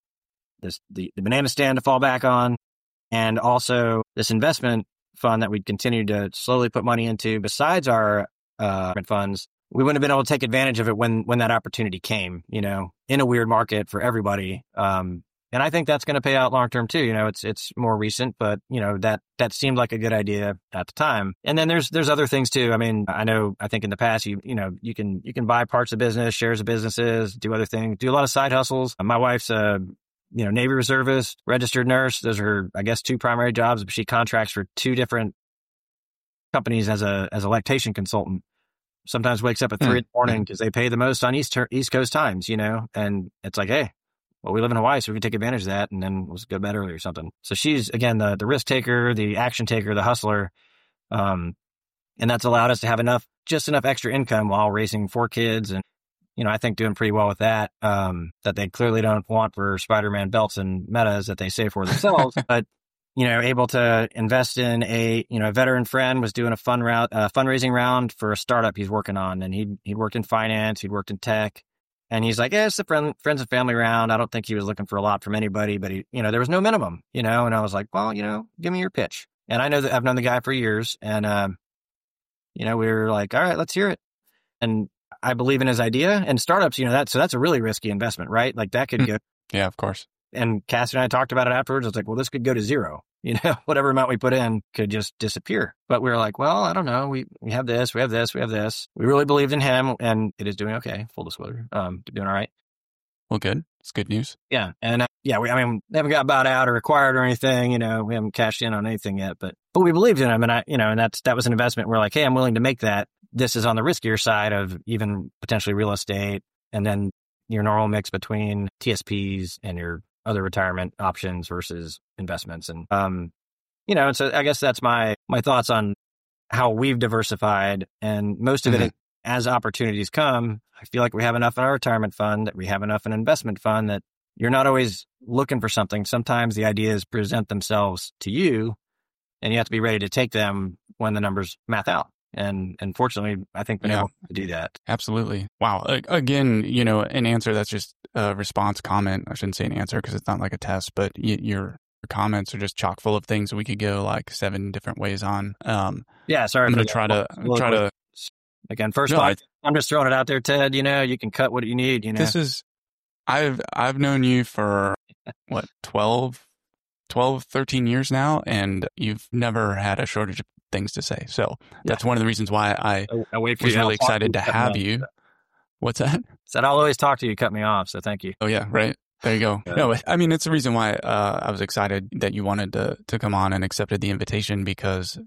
the banana stand to fall back on, and also this investment fund that we'd continue to slowly put money into besides our funds, we wouldn't have been able to take advantage of it when that opportunity came, in a weird market for everybody. And I think that's going to pay out long term too. It's more recent, but that seemed like a good idea at the time. And then there's other things too. I mean, I think in the past you can buy parts of business, shares of businesses, do other things, do a lot of side hustles. My wife's a Navy reservist, registered nurse. Those are her, I guess, 2 primary jobs. But she contracts for 2 different companies as a lactation consultant. Sometimes wakes up at 3 in the morning because they pay the most on East Coast times, and it's like, hey, well, we live in Hawaii, so we can take advantage of that, and then let's go to bed early or something. So she's, again, the risk taker, the action taker, the hustler. And that's allowed us to have just enough extra income while raising 4 kids. And, I think doing pretty well with that, that they clearly don't want for Spider-Man belts and metas that they save for themselves. But, able to invest in a veteran friend was doing a fundraising round for a startup he's working on. And he'd worked in finance, he'd worked in tech. And he's like, it's a friends and family round. I don't think he was looking for a lot from anybody, but there was no minimum, and I was like, well, give me your pitch. And I know that I've known the guy for years, and, we were like, all right, let's hear it. And I believe in his idea, and startups, so that's a really risky investment, right? Like that could go. Yeah, of course. And Cassie and I talked about it afterwards. I was like, well, this could go to 0. Whatever amount we put in could just disappear. But we were like, well, I don't know. We have this, we have this, we have this. We really believed in him, and it is doing okay. Full disclosure, doing all right. Well, good. It's good news. Yeah, and we haven't got bought out or acquired or anything. We haven't cashed in on anything yet, but we believed in him, and and that was an investment. We're like, hey, I'm willing to make that. This is on the riskier side of even potentially real estate, and then your normal mix between TSPs and your other retirement options versus investments. And, and so I guess that's my thoughts on how we've diversified, and most of it, as opportunities come, I feel like we have enough in our retirement fund, that we have enough in an investment fund, that you're not always looking for something. Sometimes the ideas present themselves to you, and you have to be ready to take them when the numbers math out. And fortunately, I think we're able to do that. Absolutely. Wow. Again, an answer that's just a response comment. I shouldn't say an answer because it's not like a test, but your comments are just chock full of things we could go like 7 different ways on. Yeah, sorry. I'm going to try to. Again, first of all, I'm just throwing it out there, Ted. You can cut what you need. This is, I've known you for what, 12, 13 years now, and you've never had a shortage of things to say. So that's one of the reasons why I was really excited to have you. What's that? Said I'll always talk to you. Cut me off. So thank you. Oh yeah, right. There you go. No, I mean, it's the reason why I was excited that you wanted to come on and accepted the invitation, because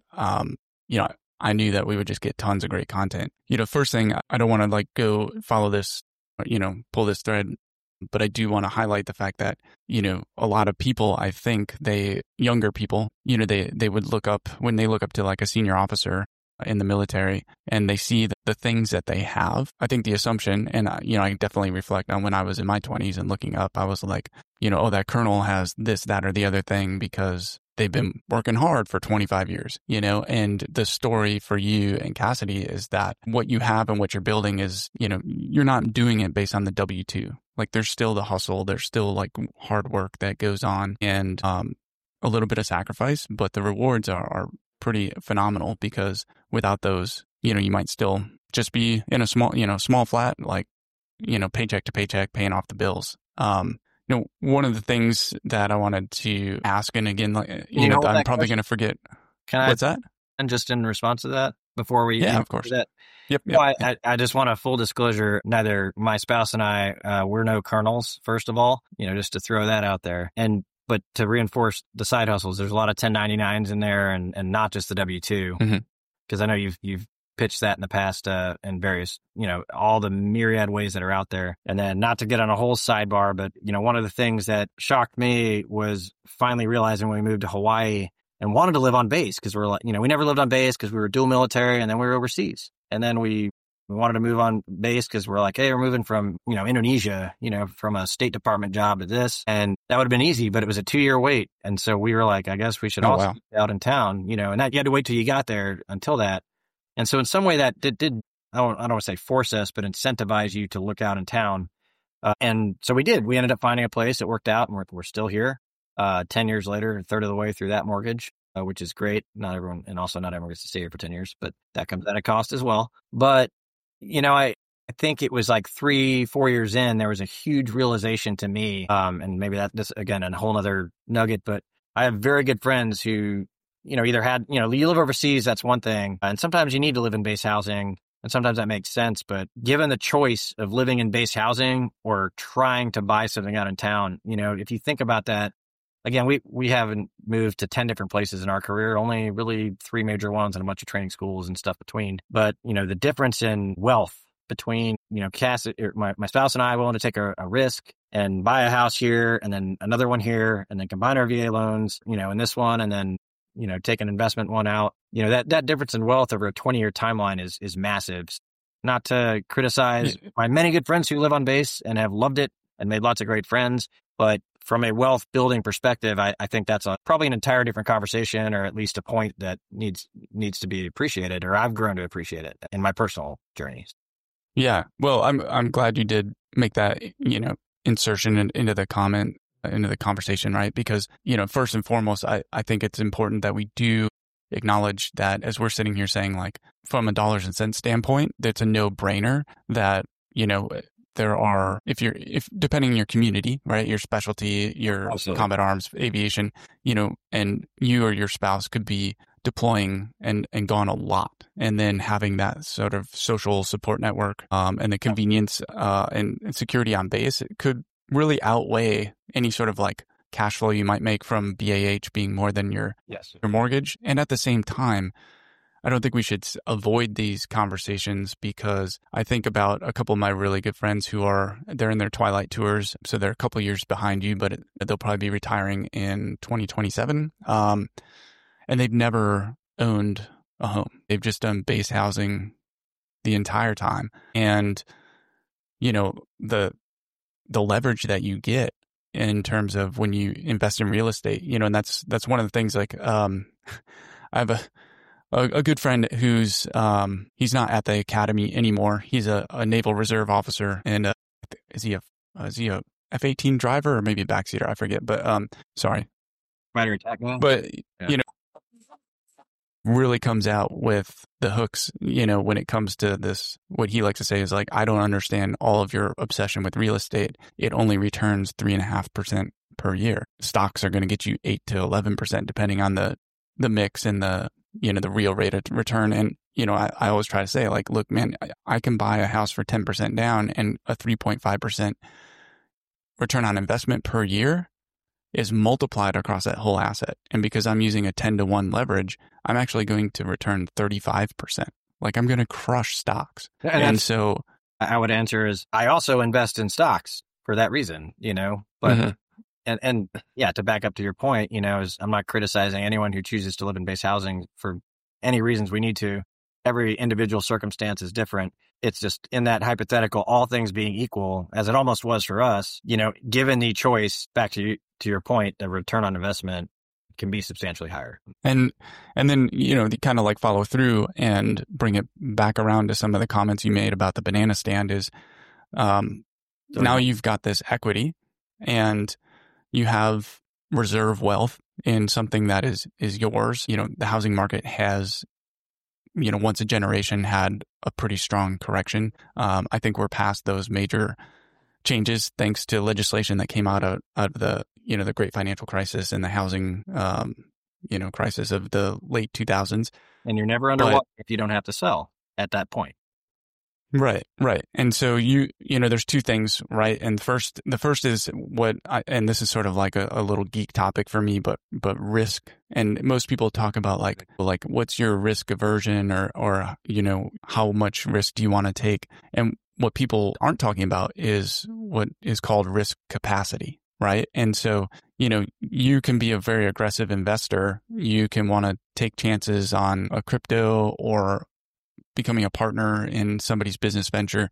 I knew that we would just get tons of great content. First thing, I don't want to go follow this, pull this thread, but I do want to highlight the fact that, a lot of people, I think younger people, they would look up, when they look up to like a senior officer in the military and they see the things that they have. I think the assumption, and I definitely reflect on when I was in my 20s and looking up, I was like, that colonel has this, that, or the other thing because they've been working hard for 25 years, and the story for you and Cassidy is that what you have and what you're building is, you're not doing it based on the W-2. Like there's still the hustle, there's still like hard work that goes on, and a little bit of sacrifice, but the rewards are pretty phenomenal, because without those, you might still just be in a small flat, like, paycheck to paycheck, paying off the bills. One of the things that I wanted to ask, and again, I'm probably going to forget. What's that? And just in response to that, before we of course. That, Yep. Well, I just want a full disclosure. Neither my spouse and I, we're no colonels, first of all, just to throw that out there. But to reinforce the side hustles, there's a lot of 1099s in there and not just the W-2. Because I know you've pitched that in the past in various, all the myriad ways that are out there. And then not to get on a whole sidebar, but, one of the things that shocked me was finally realizing when we moved to Hawaii and wanted to live on base because we're like, we never lived on base because we were dual military and then we were overseas. And then we wanted to move on base because we're like, hey, we're moving from, Indonesia, from a State Department job to this. And that would have been easy, but it was a 2-year wait. And so we were like, I guess we should also be out in town, and that you had to wait till you got there until that. And so in some way that did I don't want to say force us, but incentivize you to look out in town. And so we did. We ended up finding a place. It worked out and we're still here 10 years later, a third of the way through that mortgage, which is great. Not everyone gets to stay here for 10 years, but that comes at a cost as well. But I think it was like 3-4 years in, there was a huge realization to me. And maybe this again, a whole other nugget, but I have very good friends who, either had, you live overseas, that's one thing. And sometimes you need to live in base housing and sometimes that makes sense. But given the choice of living in base housing or trying to buy something out in town, if you think about that, again, we haven't moved to 10 different places in our career, only really 3 major ones and a bunch of training schools and stuff between. But, the difference in wealth between, my spouse and I willing to take a risk and buy a house here and then another one here and then combine our VA loans, in this one and then, take an investment one out. That difference in wealth over a 20-year timeline is massive. Not to criticize my many good friends who live on base and have loved it and made lots of great friends, but from a wealth building perspective, I think that's probably an entire different conversation, or at least a point that needs to be appreciated, or I've grown to appreciate it in my personal journeys. Yeah. Well, I'm glad you did make that, insertion into the conversation, right? Because, first and foremost, I think it's important that we do acknowledge that as we're sitting here saying, like, from a dollars and cents standpoint, it's a no-brainer that, there are, if depending on your community, right, your specialty, your Absolutely. Combat arms, aviation, and you or your spouse could be deploying and gone a lot, and then having that sort of social support network and the convenience and security on base, it could really outweigh any sort of like cash flow you might make from BAH being more than your mortgage. And at the same time, I don't think we should avoid these conversations, because I think about a couple of my really good friends they're in their twilight tours. So they're a couple of years behind you, but they'll probably be retiring in 2027. And they've never owned a home. They've just done base housing the entire time. And, the leverage that you get in terms of when you invest in real estate, and that's one of the things, like, I have a good friend who's, he's not at the academy anymore. He's a Naval Reserve officer, and is he a F-18 driver or maybe a backseater? I forget, but sorry. Fighter attack guy. But really comes out with the hooks, when it comes to this. What he likes to say is like, I don't understand all of your obsession with real estate. It only returns 3.5% per year. Stocks are going to get you 8 to 11%, depending on the mix and the real rate of return. And, I always try to say, like, look, man, I can buy a house for 10% down and a 3.5% return on investment per year is multiplied across that whole asset. And because I'm using a 10-to-1 leverage, I'm actually going to return 35%. Like, I'm going to crush stocks. And so I would answer is, I also invest in stocks for that reason, but And yeah, to back up to your point, is I'm not criticizing anyone who chooses to live in base housing for any reasons we need to. Every individual circumstance is different. It's just in that hypothetical, all things being equal, as it almost was for us, given the choice, back to your point, the return on investment can be substantially higher. And then, the kind of like follow through and bring it back around to some of the comments you made about the banana stand is, now you've got this equity and you have reserve wealth in something that is yours. The housing market has, once a generation had a pretty strong correction. I think we're past those major changes thanks to legislation that came out of the, the great financial crisis and the housing, crisis of the late 2000s. And you're never underwater if you don't have to sell at that point. Right, right. And so there's two things, right? And the first is and this is sort of like a little geek topic for me, but risk. And most people talk about like what's your risk aversion or how much risk do you want to take? And what people aren't talking about is what is called risk capacity, right? And so, you can be a very aggressive investor. You can want to take chances on a crypto or becoming a partner in somebody's business venture.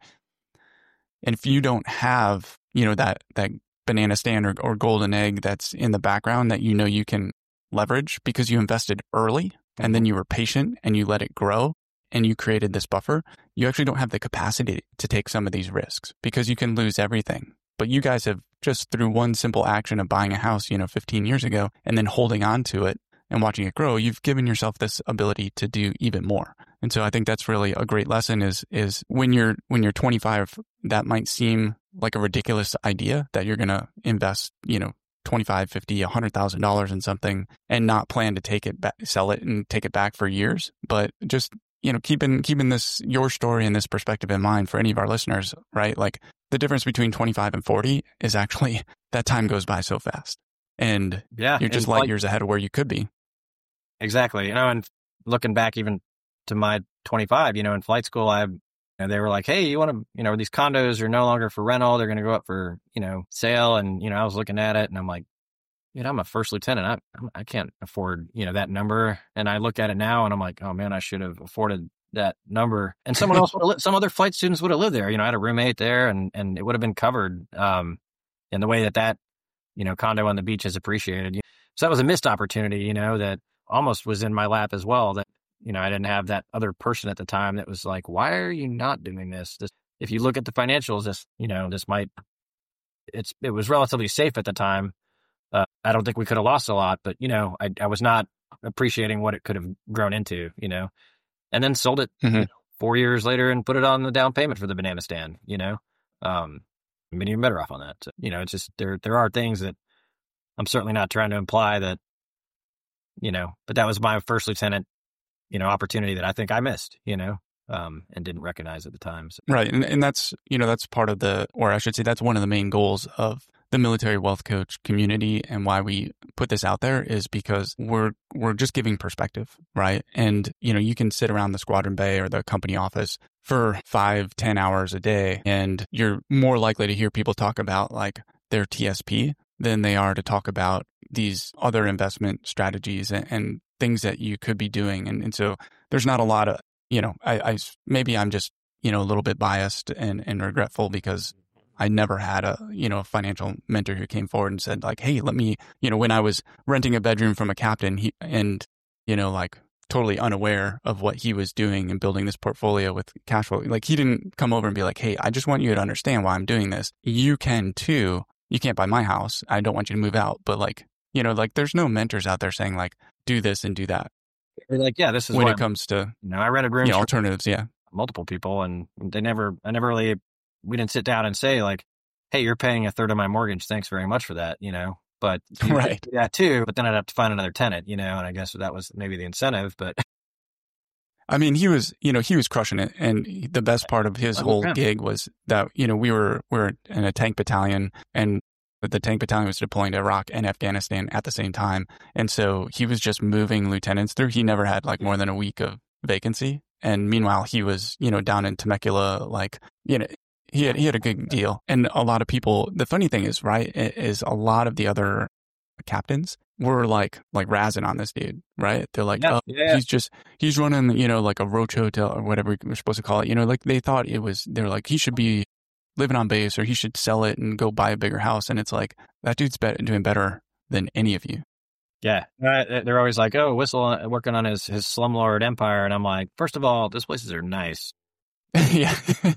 And if you don't have, that banana stand or golden egg that's in the background that you can leverage because you invested early and then you were patient and you let it grow and you created this buffer, you actually don't have the capacity to take some of these risks because you can lose everything. But you guys have just through one simple action of buying a house, 15 years ago and then holding on to it and watching it grow, you've given yourself this ability to do even more. And so I think that's really a great lesson is when you're 25, that might seem like a ridiculous idea that you're going to invest, $25, $50, $100,000 in something and not plan to take it back, sell it and take it back for years. But just, keeping this, your story and this perspective in mind for any of our listeners, right? Like the difference between 25 and 40 is actually that time goes by so fast. And you're just light years ahead of where you could be. Exactly. And looking back even to my 25, in flight school, they were like, hey, you want to, these condos are no longer for rental. They're going to go up for, sale. And, I was looking at it and I'm like, I'm a first lieutenant. I can't afford, that number. And I look at it now and I'm like, oh man, I should have afforded that number. And someone else some other flight students would have lived there. I had a roommate there and it would have been covered. In the way that, condo on the beach is appreciated. So that was a missed opportunity, that almost was in my lap as well, that, I didn't have that other person at the time that was like, why are you not doing this? If you look at the financials, it was relatively safe at the time. I don't think we could have lost a lot, but, I was not appreciating what it could have grown into, and then sold it 4 years later and put it on the down payment for the banana stand, I've been even better off on that. So, it's just, there are things that I'm certainly not trying to imply that, but that was my first lieutenant, opportunity that I think I missed, and didn't recognize at the time. So. Right. And that's, that's part of or I should say that's one of the main goals of the Military Wealth Coach community and why we put this out there is because we're just giving perspective, right? And, you can sit around the squadron bay or the company office for 5-10 hours a day, and you're more likely to hear people talk about like their TSP than they are to talk about these other investment strategies and things that you could be doing. And so there's not a lot of, maybe I'm just, a little bit biased and regretful because I never had a financial mentor who came forward and said like, hey, let me, when I was renting a bedroom from a captain totally unaware of what he was doing and building this portfolio with cash flow. Like he didn't come over and be like, hey, I just want you to understand why I'm doing this. You can too. You can't buy my house. I don't want you to move out. But there's no mentors out there saying like, do this and do that. They're like, yeah, this is when it comes to, I rented rooms alternatives. Yeah. Multiple people. And we didn't sit down and say like, hey, you're paying a third of my mortgage. Thanks very much for that. But right. Do that too. But then I'd have to find another tenant, and I guess that was maybe the incentive, but. I mean, he was crushing it. And the best part of his whole gig was that, we were in a tank battalion and the tank battalion was deploying to Iraq and Afghanistan at the same time. And so he was just moving lieutenants through. He never had like more than a week of vacancy. And meanwhile, he was, down in Temecula, he had a good deal. And a lot of people, the funny thing is, right, is a lot of the other captains were like razzing on this dude, right? They're like, he's running, like a roach hotel or whatever we're supposed to call it. They thought they're like, he should be living on base or he should sell it and go buy a bigger house. And it's like, that dude's doing better than any of you. Yeah. They're always like, oh, Whistle working on his slumlord empire. And I'm like, first of all, those places are nice. Yeah.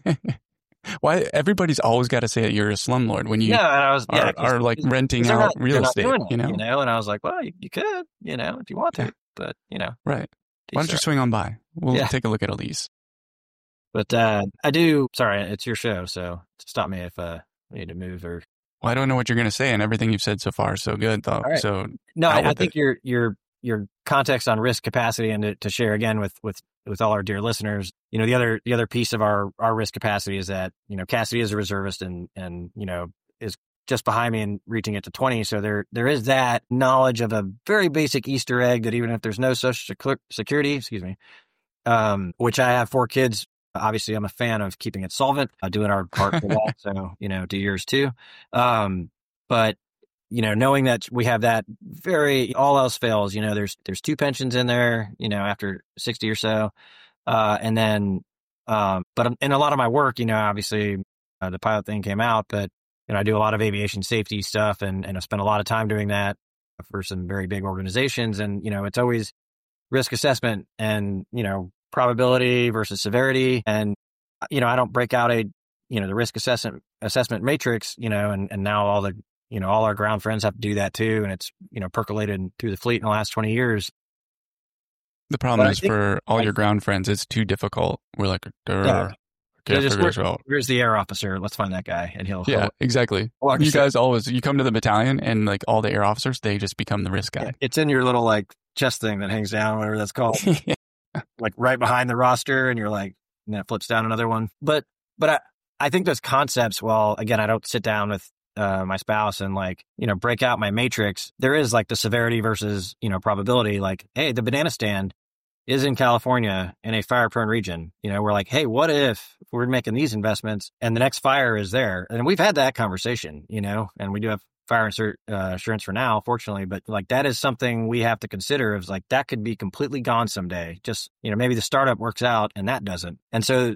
Why everybody's always got to say that you're a slumlord when you are like renting out real estate, And I was like, well, you could, if you want to, but right. Why don't you swing on by? We'll take a look at a lease. But I do. Sorry, it's your show, so stop me if I need to move or. Well, I don't know what you're going to say, and everything you've said so far is so good, though. Right. So no, I think you're context on risk capacity and to share again with all our dear listeners, the other piece of our risk capacity is that, Cassidy is a reservist and is just behind me and reaching it to 20. So there is that knowledge of a very basic Easter egg that even if there's no Social Security, which I have 4 kids, obviously I'm a fan of keeping it solvent, doing our part for that. So, do yours too. But knowing that we have that all else fails, there's 2 pensions in there, after 60 or so. And then, but in a lot of my work, obviously the pilot thing came out, but I do a lot of aviation safety stuff and I spend a lot of time doing that for some very big organizations. And, it's always risk assessment and, probability versus severity. And, I don't break out the risk assessment matrix, and now all our ground friends have to do that too. And it's, percolated through the fleet in the last 20 years. The problem is for all your ground friends, it's too difficult. We're like, where's the air officer? Let's find that guy. And he'll exactly. You guys you come to the battalion and like all the air officers, they just become the risk guy. It's in your little like chest thing that hangs down, whatever that's called. Like right behind the roster. And you're like, and then it flips down another one. But I think those concepts, well, again, I don't sit down with my spouse and break out my matrix. There is like the severity versus, probability. Like, hey, the banana stand is in California in a fire-prone region. We're like, hey, what if we're making these investments and the next fire is there? And we've had that conversation, and we do have fire insurance for now, fortunately. But like that is something we have to consider. Is like that could be completely gone someday. Just maybe the startup works out and that doesn't. And so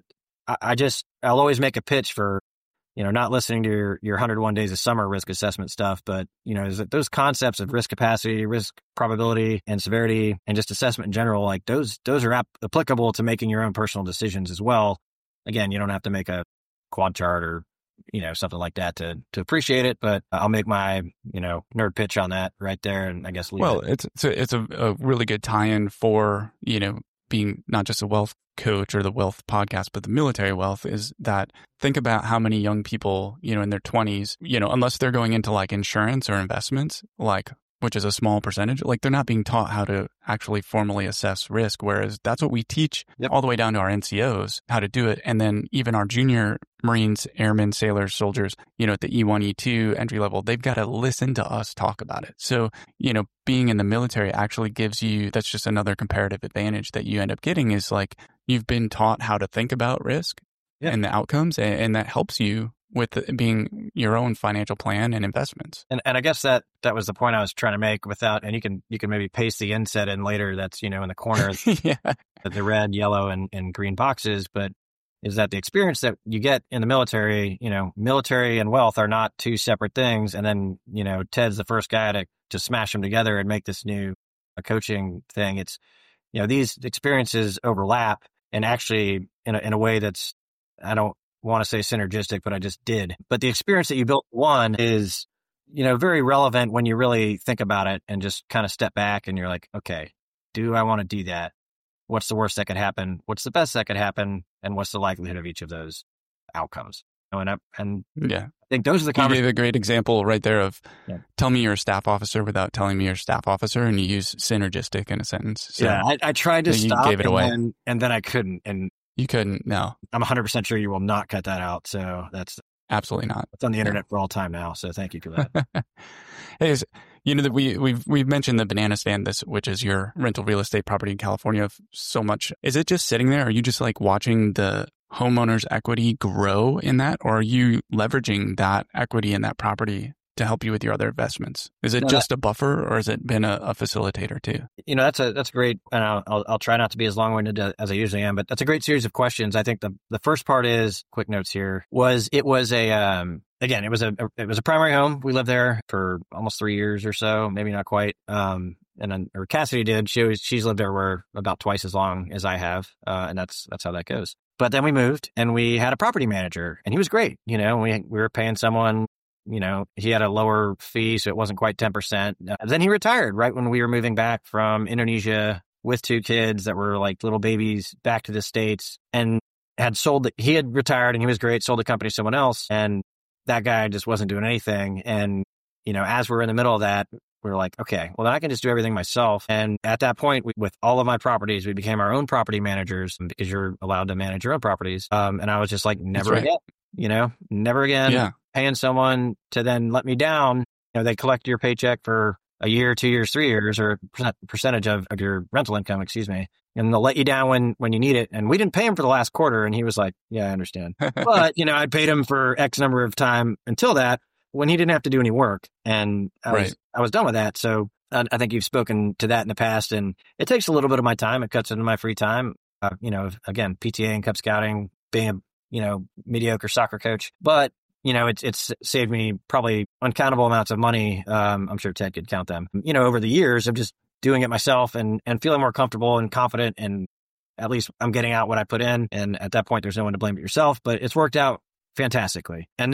I'll always make a pitch for not listening to your 101 days of summer risk assessment stuff, but, is that those concepts of risk capacity, risk probability and severity and just assessment in general, like those are applicable to making your own personal decisions as well. Again, you don't have to make a quad chart or, something like that to appreciate it, but I'll make my, nerd pitch on that right there. And I guess, it's a really good tie-in for, being not just a wealth coach or the wealth podcast, but the military wealth is that think about how many young people, in their 20s, unless they're going into like insurance or investments, which is a small percentage, they're not being taught how to actually formally assess risk. Whereas that's what we teach all the way down to our NCOs, how to do it. And then even our junior Marines, airmen, sailors, soldiers, at the E1, E2 entry level, they've got to listen to us talk about it. So, being in the military actually gives you, that's just another comparative advantage that you end up getting is like, you've been taught how to think about risk and the outcomes, and that helps you with being your own financial plan and investments. And I guess that was the point I was trying to make and you can maybe paste the inset in later. That's, in the corner, the red, yellow and green boxes, but is that the experience that you get in the military, military and wealth are not 2 separate things. And then, Ted's the first guy to smash them together and make this new coaching thing. It's, these experiences overlap and actually in a way that's, I don't want to say synergistic, but I just did. But the experience that you built one is, very relevant when you really think about it and just kind of step back and you're like, okay, do I want to do that? What's the worst that could happen? What's the best that could happen? And what's the likelihood of each of those outcomes? I think those are the You gave a great example right there of tell me you're a staff officer without telling me you're a staff officer, and you use synergistic in a sentence. So I tried to stop gave it away. And then I couldn't. And you couldn't, no. I'm 100% sure you will not cut that out. So that's absolutely not. It's on the internet for all time now. So thank you for that. Hey, that we've mentioned the banana stand, which is your rental real estate property in California so much. Is it just sitting there? Are you just like watching the homeowner's equity grow in that, or are you leveraging that equity in that property to help you with your other investments? Is it just a buffer, or has it been a facilitator too? That's great. And I'll try not to be as long-winded as I usually am, but that's a great series of questions. I think the first part is, quick notes here, it was a primary home. We lived there for almost 3 years or so, maybe not quite. Or Cassidy did. She's lived there about twice as long as I have. And that's how that goes. But then we moved and we had a property manager and he was great. We were paying someone, he had a lower fee, so it wasn't quite 10%. Then he retired right when we were moving back from Indonesia with 2 kids that were like little babies back to the States, and he had retired and he was great, sold the company to someone else. And that guy just wasn't doing anything. And, as we're in the middle of that, we were like, okay, well, then I can just do everything myself. And at that point, with all of my properties, we became our own property managers because you're allowed to manage your own properties. And I was just like, never again, never again. Yeah. Paying someone to then let me down. They collect your paycheck for a year, 2 years, 3 years, or percentage of your rental income, and they'll let you down when you need it. And we didn't pay him for the last quarter. And he was like, yeah, I understand. But, I paid him for X number of time until that when he didn't have to do any work. And I was done with that. So I think you've spoken to that in the past, and it takes a little bit of my time. It cuts into my free time. Again, PTA and Cub Scouting, being a, mediocre soccer coach, but it's saved me probably uncountable amounts of money. I'm sure Ted could count them, over the years of just doing it myself and feeling more comfortable and confident. And at least I'm getting out what I put in. And at that point, there's no one to blame but yourself, but it's worked out fantastically. And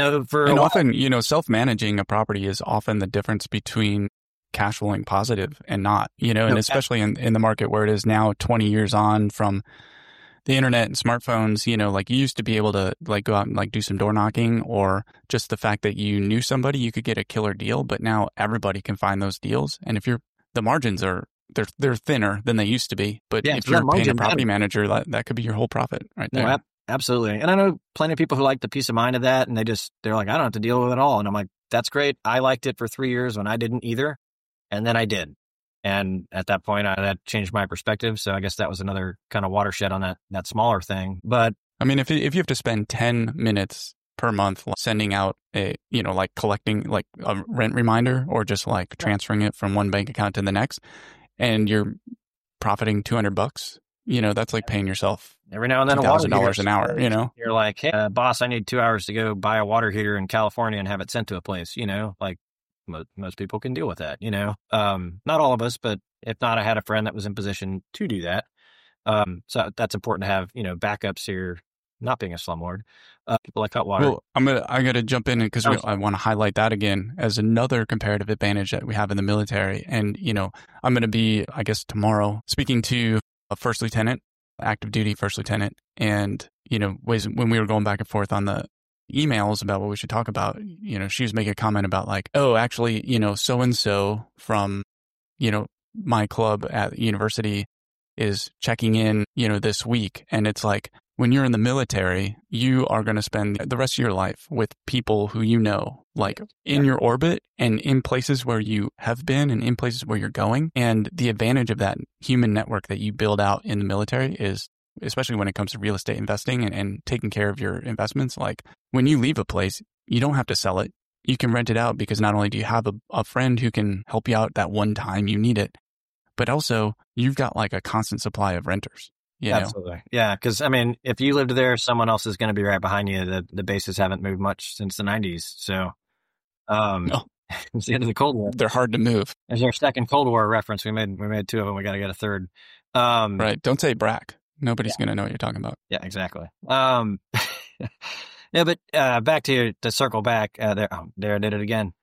often, self-managing a property is often the difference between cash flowing positive and not, and especially in the market where it is now 20 years on from the internet and smartphones, like you used to be able to like go out and like do some door knocking, or just the fact that you knew somebody, you could get a killer deal. But now everybody can find those deals. And if the margins they're thinner than they used to be. But if you're paying a property manager, that could be your whole profit right there. No, absolutely. And I know plenty of people who like the peace of mind of that. And they're like, I don't have to deal with it all. And I'm like, that's great. I liked it for 3 years when I didn't either. And then I did. And at that point, that changed my perspective. So I guess that was another kind of watershed on that smaller thing. But I mean, if you have to spend 10 minutes per month sending out like collecting like a rent reminder, or just like transferring it from one bank account to the next, and you're profiting $200, that's like paying yourself every now and then $1,000 an hour, You're like, hey, boss, I need 2 hours to go buy a water heater in California and have it sent to a place, like. Most people can deal with that, not all of us, but if not, I had a friend that was in position to do that. So that's important to have, backups here, not being a slumlord. People like hot water. Well, I got to jump in because I want to highlight that again as another comparative advantage that we have in the military. And, I'm going to be, I guess, tomorrow speaking to a first lieutenant, active duty first lieutenant. And, when we were going back and forth on the emails about what we should talk about, she was making a comment about like, oh, actually, so-and-so from, my club at university is checking in, this week. And it's like, when you're in the military, you are going to spend the rest of your life with people who like in your orbit and in places where you have been and in places where you're going. And the advantage of that human network that you build out in the military is, especially when it comes to real estate investing and taking care of your investments, like when you leave a place, you don't have to sell it. You can rent it out because not only do you have a friend who can help you out that one time you need it, but also you've got like a constant supply of renters. Absolutely. Yeah. Because I mean, if you lived there, someone else is going to be right behind you. The bases haven't moved much since the 90s. So it's the end of the Cold War. They're hard to move. There's our second Cold War reference. We made two of them. We got to get a third. Right. Don't say BRAC. Nobody's going to know what you're talking about. Yeah, exactly. Yeah, but back to circle back there. Oh, there I did it again.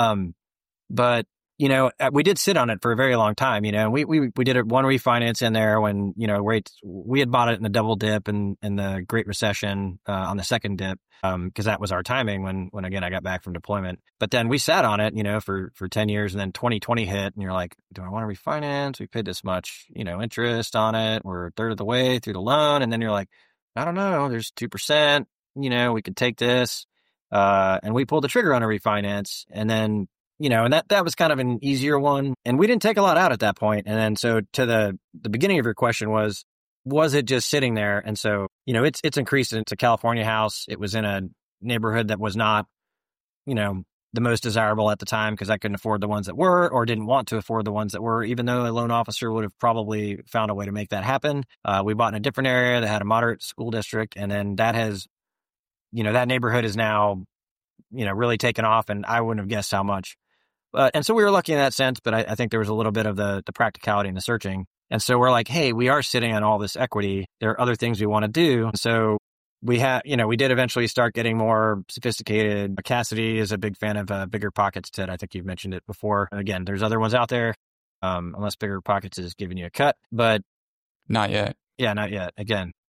But we did sit on it for a very long time. We did one refinance in there when rates. We had bought it in the double dip and in the Great Recession on the second dip because that was our timing when again I got back from deployment. But then we sat on it, for 10 years, and then 2020 hit, and you're like, do I want to refinance? We paid this much, interest on it. We're a third of the way through the loan, and then you're like, I don't know. There's 2%. We could take this, and we pulled the trigger on a refinance, and then. And that was kind of an easier one. And we didn't take a lot out at that point. And then so to the beginning of your question was it just sitting there? And so, it's increased. It's a California house. It was in a neighborhood that was not, the most desirable at the time because I couldn't afford the ones that were or didn't want to afford the ones that were, even though a loan officer would have probably found a way to make that happen. We bought in a different area that had a moderate school district. And then that has, that neighborhood is now, really taken off. And I wouldn't have guessed how much. And so we were lucky in that sense, but I think there was a little bit of the practicality in the searching. And so we're like, hey, we are sitting on all this equity. There are other things we want to do. So we did eventually start getting more sophisticated. Cassidy is a big fan of Bigger Pockets, Ted. I think you've mentioned it before. Again, there's other ones out there, unless Bigger Pockets is giving you a cut, but not yet. Yeah, not yet. Again,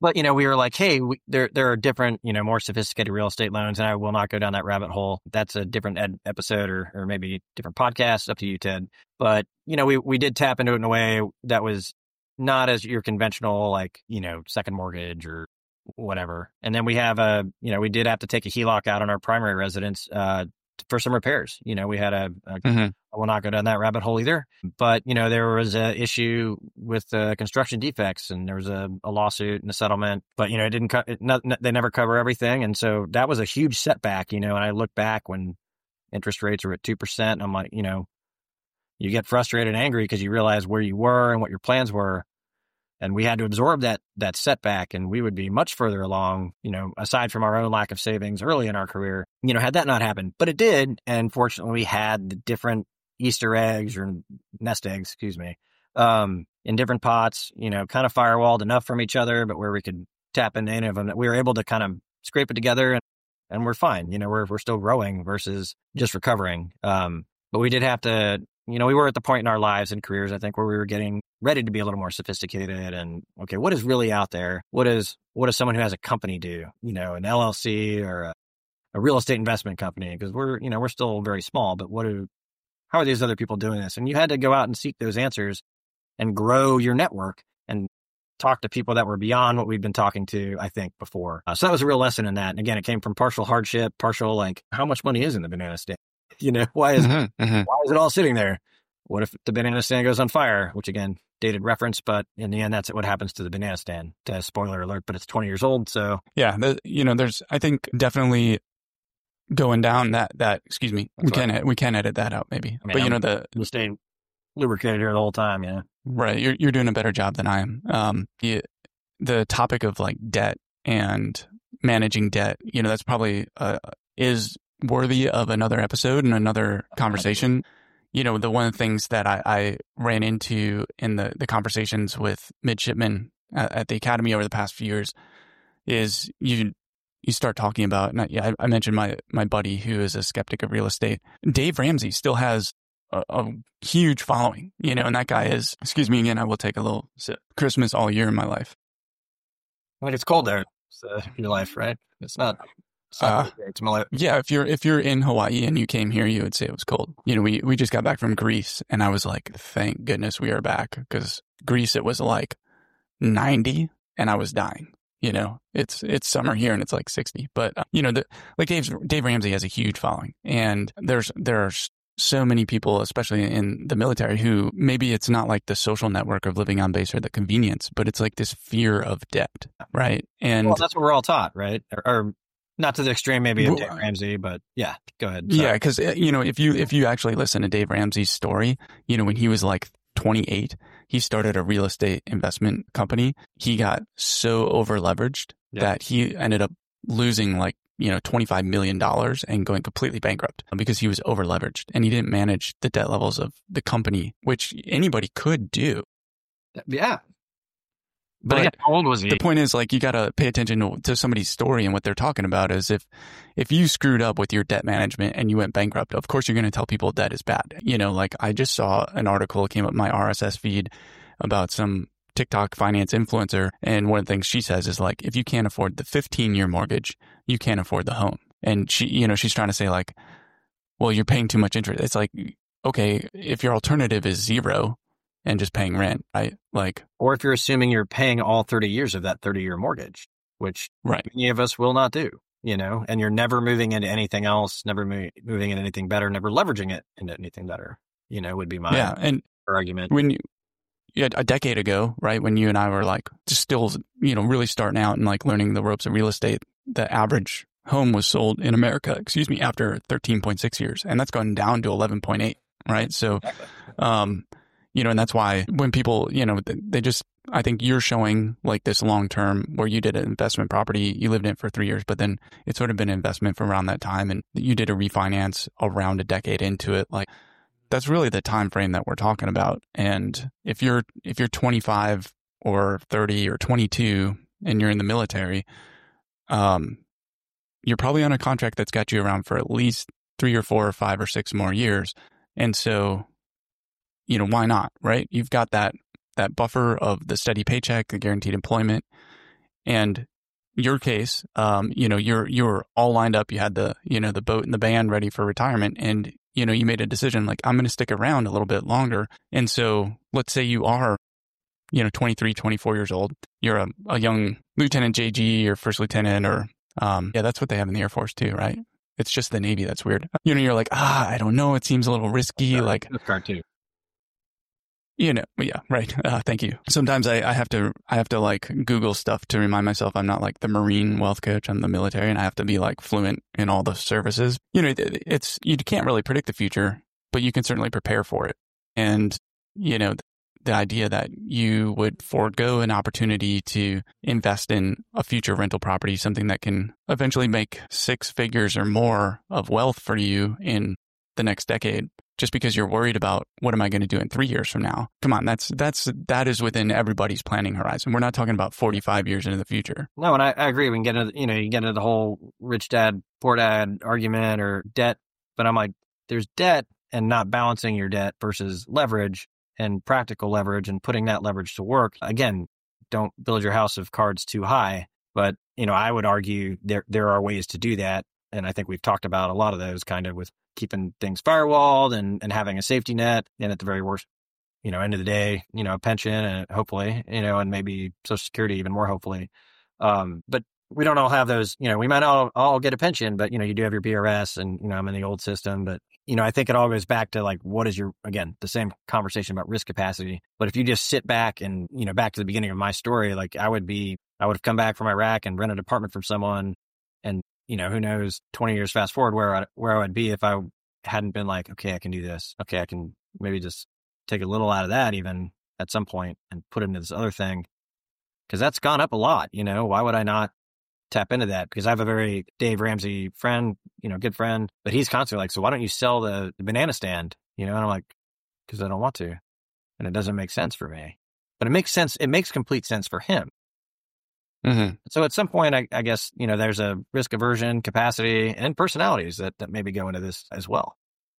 But, we were like, hey, there are different, more sophisticated real estate loans, and I will not go down that rabbit hole. That's a different episode or maybe different podcast, up to you, Ted. But, we did tap into it in a way that was not as your conventional, like, second mortgage or whatever. And then we have we did have to take a HELOC out on our primary residence for some repairs. We had I will not go down that rabbit hole either. But, there was an issue with construction defects, and there was a lawsuit and a settlement. But, it didn't they never cover everything. And so that was a huge setback, and I look back when interest rates were at 2%, and I'm like, you get frustrated and angry because you realize where you were and what your plans were. And we had to absorb that setback, and we would be much further along, aside from our own lack of savings early in our career, had that not happened. But it did. And fortunately, we had the different Easter eggs or nest eggs, excuse me, in different pots, kind of firewalled enough from each other, but where we could tap into any of them, that we were able to kind of scrape it together, and we're fine. We're still growing versus just recovering. But we did have to, we were at the point in our lives and careers, I think, where we were getting ready to be a little more sophisticated and, okay, what is really out there? What does someone who has a company do, an LLC or a real estate investment company? Because we're still very small, but how are these other people doing this? And you had to go out and seek those answers and grow your network and talk to people that were beyond what we've been talking to, I think, before. So that was a real lesson in that. And again, it came from partial hardship, partial, like, how much money is in the banana stand? Why is it all sitting there? What if the banana stand goes on fire? Which, again, dated reference, but in the end, that's what happens to the banana stand. Spoiler alert, but it's 20 years old. So yeah, there's, I think, definitely going down that. Excuse me, we can edit that out maybe. I mean, but I'm staying lubricated here the whole time. Yeah, right. You're doing a better job than I am. The topic of like debt and managing debt, that's probably is worthy of another episode and another conversation. The one of the things that I ran into in the conversations with midshipmen at the academy over the past few years is you start talking about, I mentioned my buddy who is a skeptic of real estate. Dave Ramsey still has a huge following, and that guy is, excuse me again, I will take a little sip. Christmas all year in my life. I mean, it's cold there. It's your life, right? It's not. Yeah, if you're in Hawaii and you came here, you would say it was cold. We just got back from Greece, and I was like, thank goodness we are back, because Greece, it was like 90 and I was dying. It's summer here and it's like 60. But Dave Ramsey has a huge following, and there are so many people, especially in the military, who maybe it's not like the social network of living on base or the convenience, but it's like this fear of debt, right? And that's what we're all taught, right? Or not to the extreme, maybe, of Dave Ramsey, but yeah, go ahead. Sorry. Yeah, because if you actually listen to Dave Ramsey's story, when he was like 28, he started a real estate investment company. He got so over leveraged that he ended up losing like $25 million and going completely bankrupt because he was over leveraged and he didn't manage the debt levels of the company, which anybody could do. Yeah. But again, how old was he? The point is, like, you got to pay attention to somebody's story, and what they're talking about is if you screwed up with your debt management and you went bankrupt, of course you're going to tell people debt is bad. Like I just saw an article, came up my RSS feed about some TikTok finance influencer, and one of the things she says is like, if you can't afford the 15-year mortgage, you can't afford the home. And she, she's trying to say like, well, you're paying too much interest. It's like, okay, if your alternative is zero and just paying rent, right? Like, or if you're assuming you're paying all 30 years of that 30-year mortgage, which many of us will not do, and you're never moving into anything else, never moving into anything better, never leveraging it into anything better, would be my argument. When a decade ago, right, when you and I were like just still, really starting out and like learning the ropes of real estate, the average home was sold in America, after 13.6 years. And that's gone down to 11.8, right? So, and that's why when people, they just, I think you're showing like this long term where you did an investment property, you lived in it for 3 years, but then it's sort of been an investment from around that time. And you did a refinance around a decade into it. Like, that's really the time frame that we're talking about. And if you're 25 or 30 or 22 and you're in the military, you're probably on a contract that's got you around for at least 3 or 4 or 5 or 6 more years. And so, why not, right? You've got that buffer of the steady paycheck, the guaranteed employment. And your case, you're all lined up. You had the boat and the band ready for retirement, and you made a decision like, I'm going to stick around a little bit longer. And so let's say you are 23, 24 years old. You're a young lieutenant JG or first lieutenant, or that's what they have in the Air Force too, right? It's just the Navy that's weird. You're like, I don't know. It seems a little risky. Like card too. Yeah, right. Thank you. Sometimes I have to like Google stuff to remind myself I'm not like the Marine wealth coach. I'm the military, and I have to be like fluent in all the services. It's you can't really predict the future, but you can certainly prepare for it. And the idea that you would forego an opportunity to invest in a future rental property, something that can eventually make 6 figures or more of wealth for you in the next decade, just because you're worried about what am I going to do in 3 years from now? Come on, that is within everybody's planning horizon. We're not talking about 45 years into the future. No, and I agree. We can get into you get into the whole rich dad, poor dad argument or debt, but I'm like, there's debt and not balancing your debt versus leverage and practical leverage and putting that leverage to work. Again, don't build your house of cards too high, but I would argue there are ways to do that, and I think we've talked about a lot of those, kind of with keeping things firewalled and having a safety net, and at the very worst, end of the day, a pension, and hopefully, and maybe Social Security even more hopefully. But we don't all have those, we might all get a pension, but you do have your BRS, and I'm in the old system, but I think it all goes back to like, what is again, the same conversation about risk capacity. But if you just sit back and, back to the beginning of my story, like I would have come back from Iraq and rented an apartment from someone, and who knows, 20 years fast forward where I would be if I hadn't been like, okay, I can do this. Okay, I can maybe just take a little out of that even at some point and put into this other thing. Because that's gone up a lot, why would I not tap into that? Because I have a very Dave Ramsey friend, good friend, but he's constantly like, so why don't you sell the banana stand? And I'm like, because I don't want to. And it doesn't make sense for me. But it makes sense. It makes complete sense for him. Mm-hmm. So at some point, I guess, there's a risk aversion, capacity, and personalities that maybe go into this as well.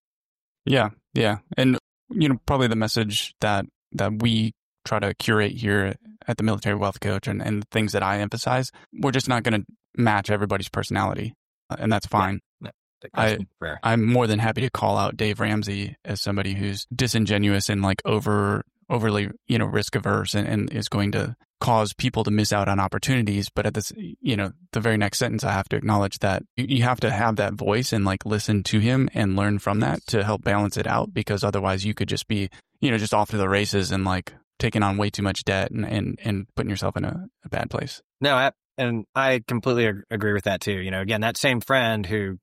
Yeah. And, probably the message that we try to curate here at the Military Wealth Coach and the things that I emphasize, we're just not going to match everybody's personality. And that's fine. Yeah, fair. I'm more than happy to call out Dave Ramsey as somebody who's disingenuous and like overly, risk averse and is going to cause people to miss out on opportunities. But at this, the very next sentence, I have to acknowledge that you have to have that voice and like listen to him and learn from that to help balance it out, because otherwise you could just be, just off to the races and like taking on way too much debt and putting yourself in a bad place. No, and I completely agree with that too. Again, that same friend who,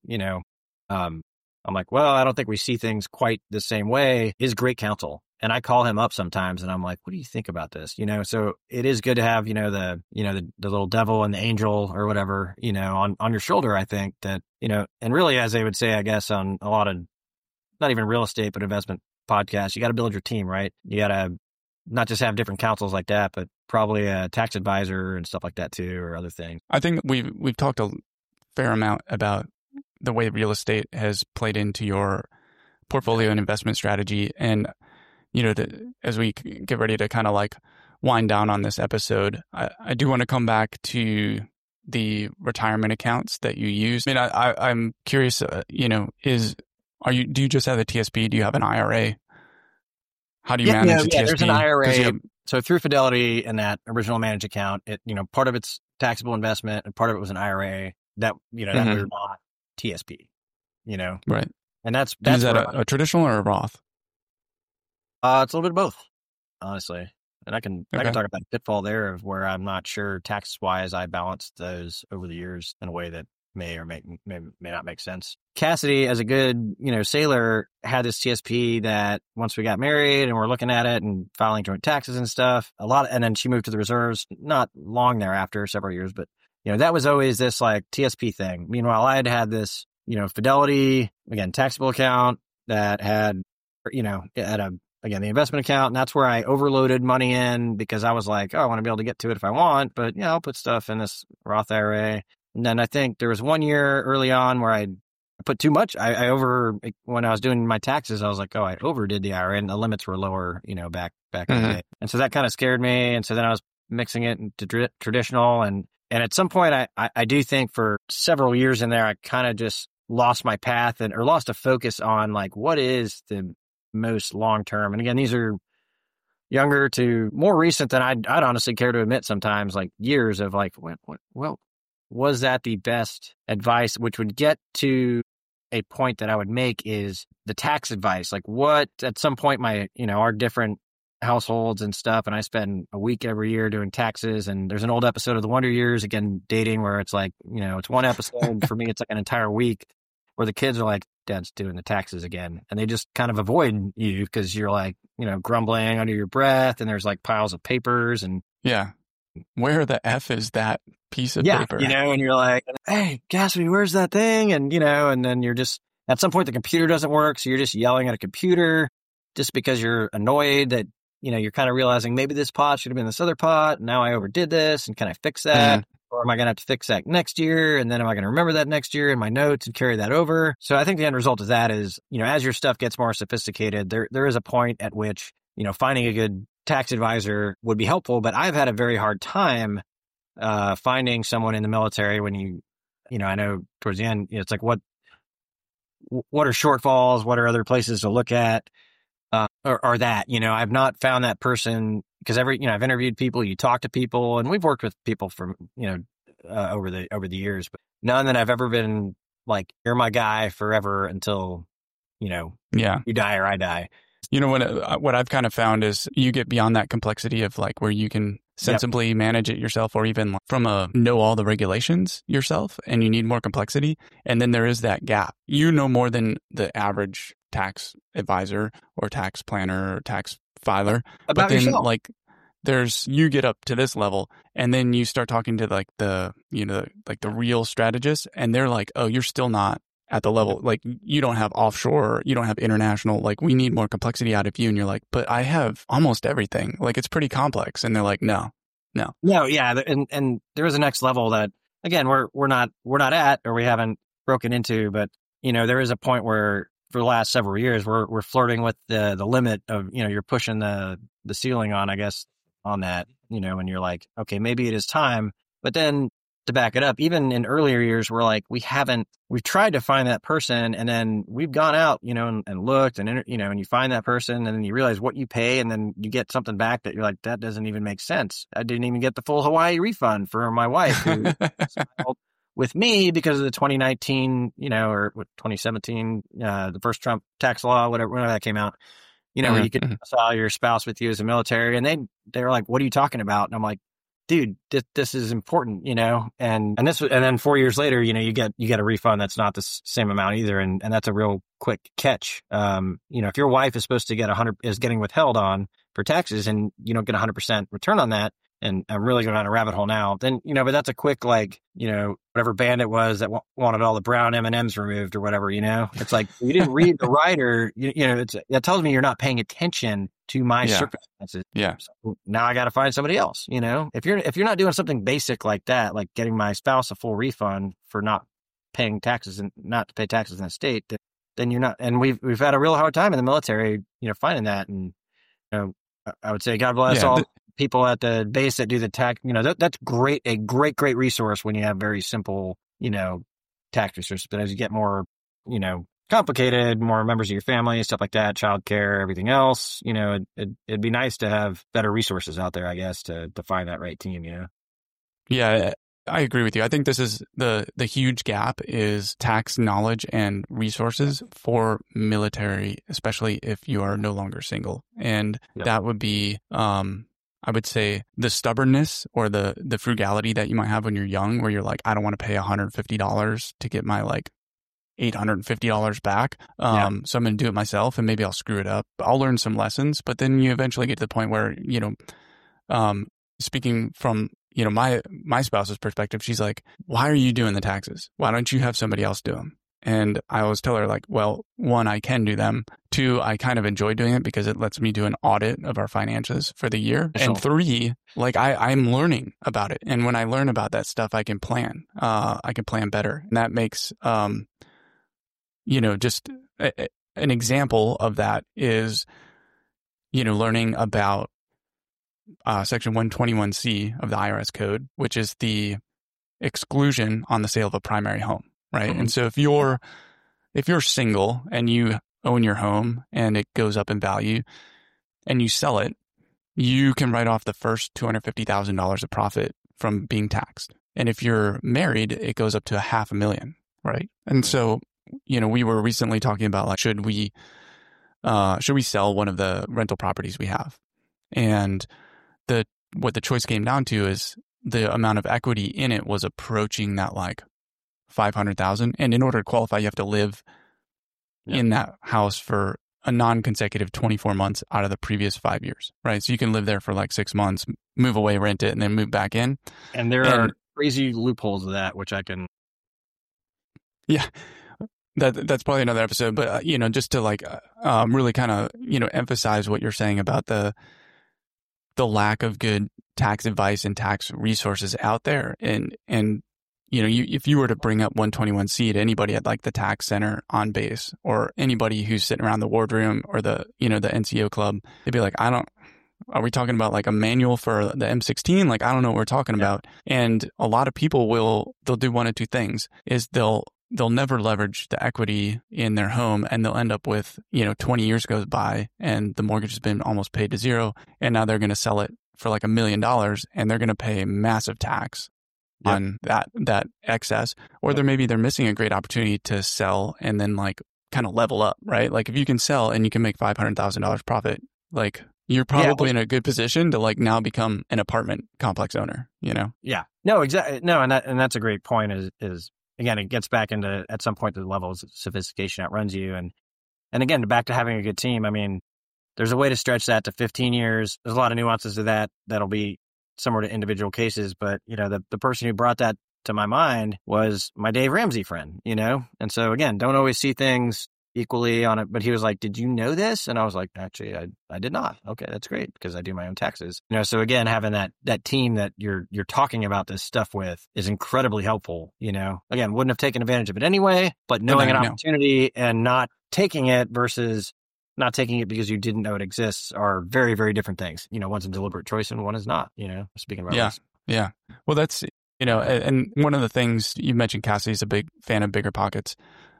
I'm like, well, I don't think we see things quite the same way, is great counsel. And I call him up sometimes and I'm like, what do you think about this? So it is good to have, the little devil and the angel or whatever, on your shoulder. I think that, and really, as they would say, I guess, on a lot of, not even real estate, but investment podcasts, you got to build your team, right? You got to not just have different counsels like that, but probably a tax advisor and stuff like that too, or other things. I think we've talked a fair amount about the way real estate has played into your portfolio and investment strategy. And, as we get ready to kind of like wind down on this episode, I do want to come back to the retirement accounts that you use. I mean, I'm curious, do you just have a TSP? Do you have an IRA? How do you manage a TSP? There's an IRA. So through Fidelity and that original managed account, it, part of it's taxable investment and part of it was an IRA that, that was not TSP, Right. And that's is that a traditional or a Roth? It's a little bit of both, honestly. And I can talk about the pitfall there of where I'm not sure tax wise I balanced those over the years in a way that may or may not make sense. Cassidy, as a good, sailor, had this TSP that once we got married and we're looking at it and filing joint taxes and stuff, and then she moved to the reserves not long thereafter, several years, but that was always this like TSP thing. Meanwhile, I had this, Fidelity, again, taxable account that had, again, the investment account, and that's where I overloaded money in because I was like, I want to be able to get to it if I want, but I'll put stuff in this Roth IRA. And then I think there was 1 year early on where I put too much. When I was doing my taxes, I was like, I overdid the IRA and the limits were lower, back in the day. And so that kind of scared me. And so then I was mixing it into traditional. And at some point, I do think for several years in there, I kind of just lost my path or lost a focus on like, what is the most long-term? And again, these are younger to more recent than I'd honestly care to admit sometimes, like years of like, well, was that the best advice? Which would get to a point that I would make is the tax advice. Like what, at some point, our different households and stuff, and I spend a week every year doing taxes, and there's an old episode of The Wonder Years, again, dating, where it's like, it's one episode. For me, it's like an entire week where the kids are like, Dad's doing the taxes again. And they just kind of avoid you because you're like, grumbling under your breath, and there's like piles of papers and. Yeah. Where the F is that piece of paper? And you're like, hey, Gatsby, where's that thing? And, and then you're just, at some point the computer doesn't work. So you're just yelling at a computer just because you're annoyed that, you're kind of realizing maybe this pot should have been this other pot. And now I overdid this, and can I fix that? Or am I going to have to fix that next year? And then am I going to remember that next year in my notes and carry that over? So I think the end result of that is, as your stuff gets more sophisticated, there is a point at which, finding a good tax advisor would be helpful. But I've had a very hard time finding someone in the military when I know towards the end, it's like, what are shortfalls? What are other places to look at? Or that, I've not found that person because I've interviewed people, you talk to people, and we've worked with people from, over the years, but none that I've ever been like, you're my guy forever until, you die or I die. What I've kind of found is you get beyond that complexity of like where you can sensibly manage it yourself, or even from know all the regulations yourself, and you need more complexity. And then there is that gap. More than the average tax advisor or tax planner or tax filer. About but then yourself. Like you get up to this level, and then you start talking to like the real strategists, and they're like, oh, you're still not at the level, like you don't have offshore, you don't have international, like we need more complexity out of you. And you're like, but I have almost everything. Like it's pretty complex. And they're like, no. Yeah. And there is a next level that, again, we're not at, or we haven't broken into, but there is a point where for the last several years, we're flirting with the limit of, you're pushing the ceiling on, I guess, on that, and you're like, okay, maybe it is time. But then to back it up, even in earlier years, we've tried to find that person, and then we've gone out, and looked, and, and you find that person, and then you realize what you pay, and then you get something back that you're like, that doesn't even make sense. I didn't even get the full Hawaii refund for my wife who smiled with me because of the 2019, or 2017, the first Trump tax law, whenever that came out, where you could file your spouse with you as a military, and they were like, what are you talking about? And I'm like, dude, this is important, and then 4 years later, you get a refund that's not the same amount either. And that's a real quick catch. If your wife is supposed to get is getting withheld on for taxes, and you don't get 100% return on that, and I'm really going down a rabbit hole now, then, but that's a quick, like, whatever band it was that wanted all the brown M&Ms removed or whatever, it's like, you didn't read the rider, that tells me you're not paying attention to my circumstances. Yeah. So now I got to find somebody else, if you're not doing something basic like that, like getting my spouse a full refund for not paying taxes and not to pay taxes in the state, then you're not, and we've had a real hard time in the military, finding that. And, I would say, God bless all people at the base that do the tax, that's great, a great resource when you have very simple, tax resources. But as you get more, complicated, more members of your family, stuff like that, childcare, everything else, it'd be nice to have better resources out there, I guess, to find that right team, Yeah, I agree with you. I think this is the huge gap is tax knowledge and resources for military, especially if you are no longer single. And that would be, I would say, the stubbornness or the frugality that you might have when you're young, where you're like, I don't want to pay $150 to get my like $850 back. So I'm going to do it myself, and maybe I'll screw it up. I'll learn some lessons, but then you eventually get to the point where, speaking from, my spouse's perspective, she's like, why are you doing the taxes? Why don't you have somebody else do them? And I always tell her, like, well, one, I can do them. Two, I kind of enjoy doing it because it lets me do an audit of our finances for the year. Sure. And three, like I'm learning about it. And when I learn about that stuff, I can plan. I can plan better. And that makes, just an example of that is, learning about Section 121C of the IRS code, which is the exclusion on the sale of a primary home, right? And so if you're single and you own your home and it goes up in value and you sell it, you can write off the first $250,000 of profit from being taxed. And if you're married, it goes up to $500,000, right? And so, we were recently talking about like, should we sell one of the rental properties we have? And what the choice came down to is the amount of equity in it was approaching that like $500,000. And in order to qualify, you have to live in that house for a non-consecutive 24 months out of the previous 5 years, right? So you can live there for like 6 months, move away, rent it, and then move back in. And there are crazy loopholes of that, which I can... Yeah, that's probably another episode. But, just to like really kind of, emphasize what you're saying about the lack of good tax advice and tax resources out there. And if you were to bring up 121C to anybody at like the tax center on base or anybody who's sitting around the wardroom or the NCO club, they'd be like, are we talking about like a manual for the M16? Like, I don't know what we're talking about. And a lot of people they'll do one of two things is they'll never leverage the equity in their home and they'll end up with, 20 years goes by and the mortgage has been almost paid to zero. And now they're going to sell it for like $1 million and they're going to pay massive tax on that excess, or they're missing a great opportunity to sell and then like kind of level up, right? Like if you can sell and you can make $500,000 profit, like you're probably in a good position to like now become an apartment complex owner, Yeah, no, exactly. No. And that's a great point is again, it gets back into at some point the level of sophistication outruns you. And again, back to having a good team. I mean, there's a way to stretch that to 15 years. There's a lot of nuances to that. That'll be similar to individual cases, but the person who brought that to my mind was my Dave Ramsey friend, and so again, don't always see things equally on it, but he was like, did you know this? And I was like, actually, I did not. Okay, that's great because I do my own taxes, so again, having that team that you're talking about this stuff with is incredibly helpful. Again, wouldn't have taken advantage of it anyway, but knowing an opportunity and not taking it versus not taking it because you didn't know it exists are very, very different things. One's a deliberate choice and one is not, speaking about risk. Yeah. Well, that's, and one of the things you mentioned, Cassie's a big fan of Bigger Pockets.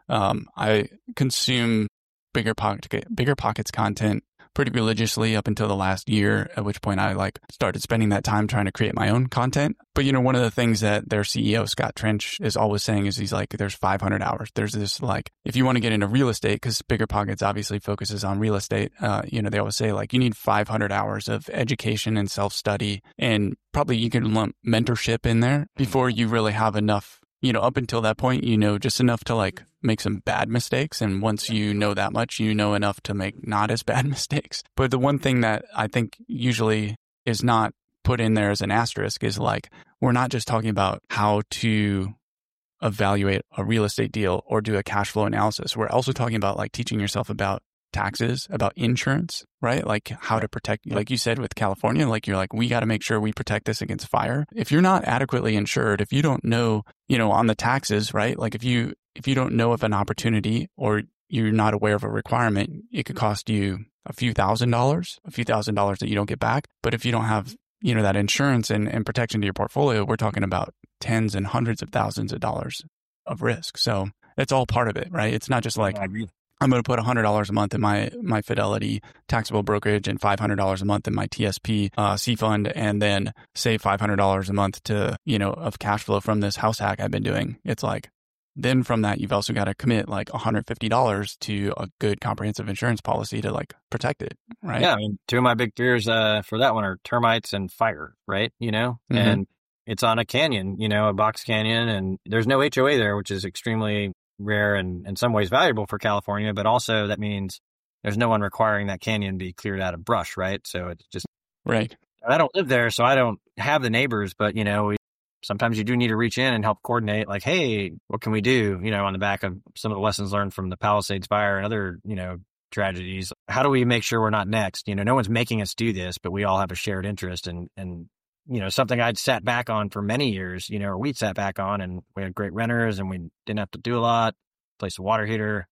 I consume Bigger Pockets content pretty religiously up until the last year, at which point I like started spending that time trying to create my own content. But one of the things that their CEO, Scott Trench, is always saying is he's like, there's 500 hours. There's this like, if you want to get into real estate, because Bigger Pockets obviously focuses on real estate, they always say like you need 500 hours of education and self-study, and probably you can lump mentorship in there before you really have enough. Up until that point, just enough to like make some bad mistakes. And once you know that much, enough to make not as bad mistakes. But the one thing that I think usually is not put in there as an asterisk is like, we're not just talking about how to evaluate a real estate deal or do a cash flow analysis. We're also talking about like teaching yourself about taxes, about insurance, right? Like how to protect, like you said with California, like you're like, we got to make sure we protect this against fire. If you're not adequately insured, if you don't know, on the taxes, right? Like if you don't know of an opportunity or you're not aware of a requirement, it could cost you a few thousand dollars that you don't get back. But if you don't have, that insurance and protection to your portfolio, we're talking about tens and hundreds of thousands of dollars of risk. So it's all part of it, right? It's not just like, I'm going to put $100 a month in my Fidelity taxable brokerage and $500 a month in my TSP C fund, and then save $500 a month to, of cash flow from this house hack I've been doing. It's like, then from that, you've also got to commit like $150 to a good comprehensive insurance policy to like protect it, right? Yeah, I mean, two of my big fears for that one are termites and fire, right? Mm-hmm. And it's on a canyon, a box canyon, and there's no HOA there, which is extremely rare and in some ways valuable for California, but also that means there's no one requiring that canyon be cleared out of brush, right? So it's just... Right. I don't live there, so I don't have the neighbors, but, sometimes you do need to reach in and help coordinate, like, hey, what can we do, on the back of some of the lessons learned from the Palisades fire and other, tragedies. How do we make sure we're not next? No one's making us do this, but we all have a shared interest and something I'd sat back on for many years, or we'd sat back on, and we had great renters and we didn't have to do a lot, place a water heater.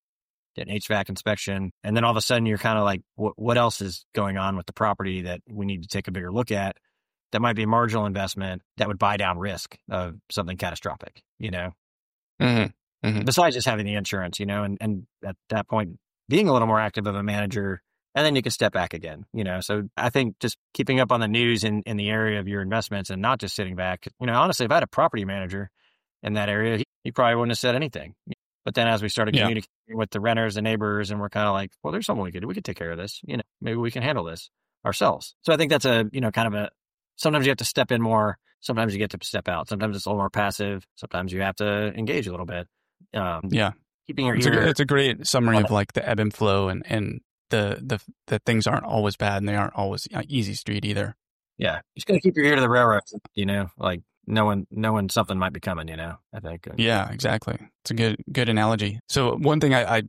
get an HVAC inspection. And then all of a sudden you're kind of like, what else is going on with the property that we need to take a bigger look at? That might be a marginal investment that would buy down risk of something catastrophic, besides just having the insurance, and at that point, being a little more active of a manager, and then you can step back again, So I think just keeping up on the news in the area of your investments and not just sitting back, honestly, if I had a property manager in that area, he probably wouldn't have said anything. But then as we started communicating with the renters and neighbors, and we're kind of like, well, there's something we could do. We could take care of this. Maybe we can handle this ourselves. So I think that's sometimes you have to step in more. Sometimes you get to step out. Sometimes it's a little more passive. Sometimes you have to engage a little bit. Keeping your ear. It's a great summary of like the ebb and flow, and the things aren't always bad and they aren't always easy street either. Yeah. Just got to keep your ear to the railroad, like knowing something might be coming, I think. Yeah, exactly. It's a good analogy. So one thing I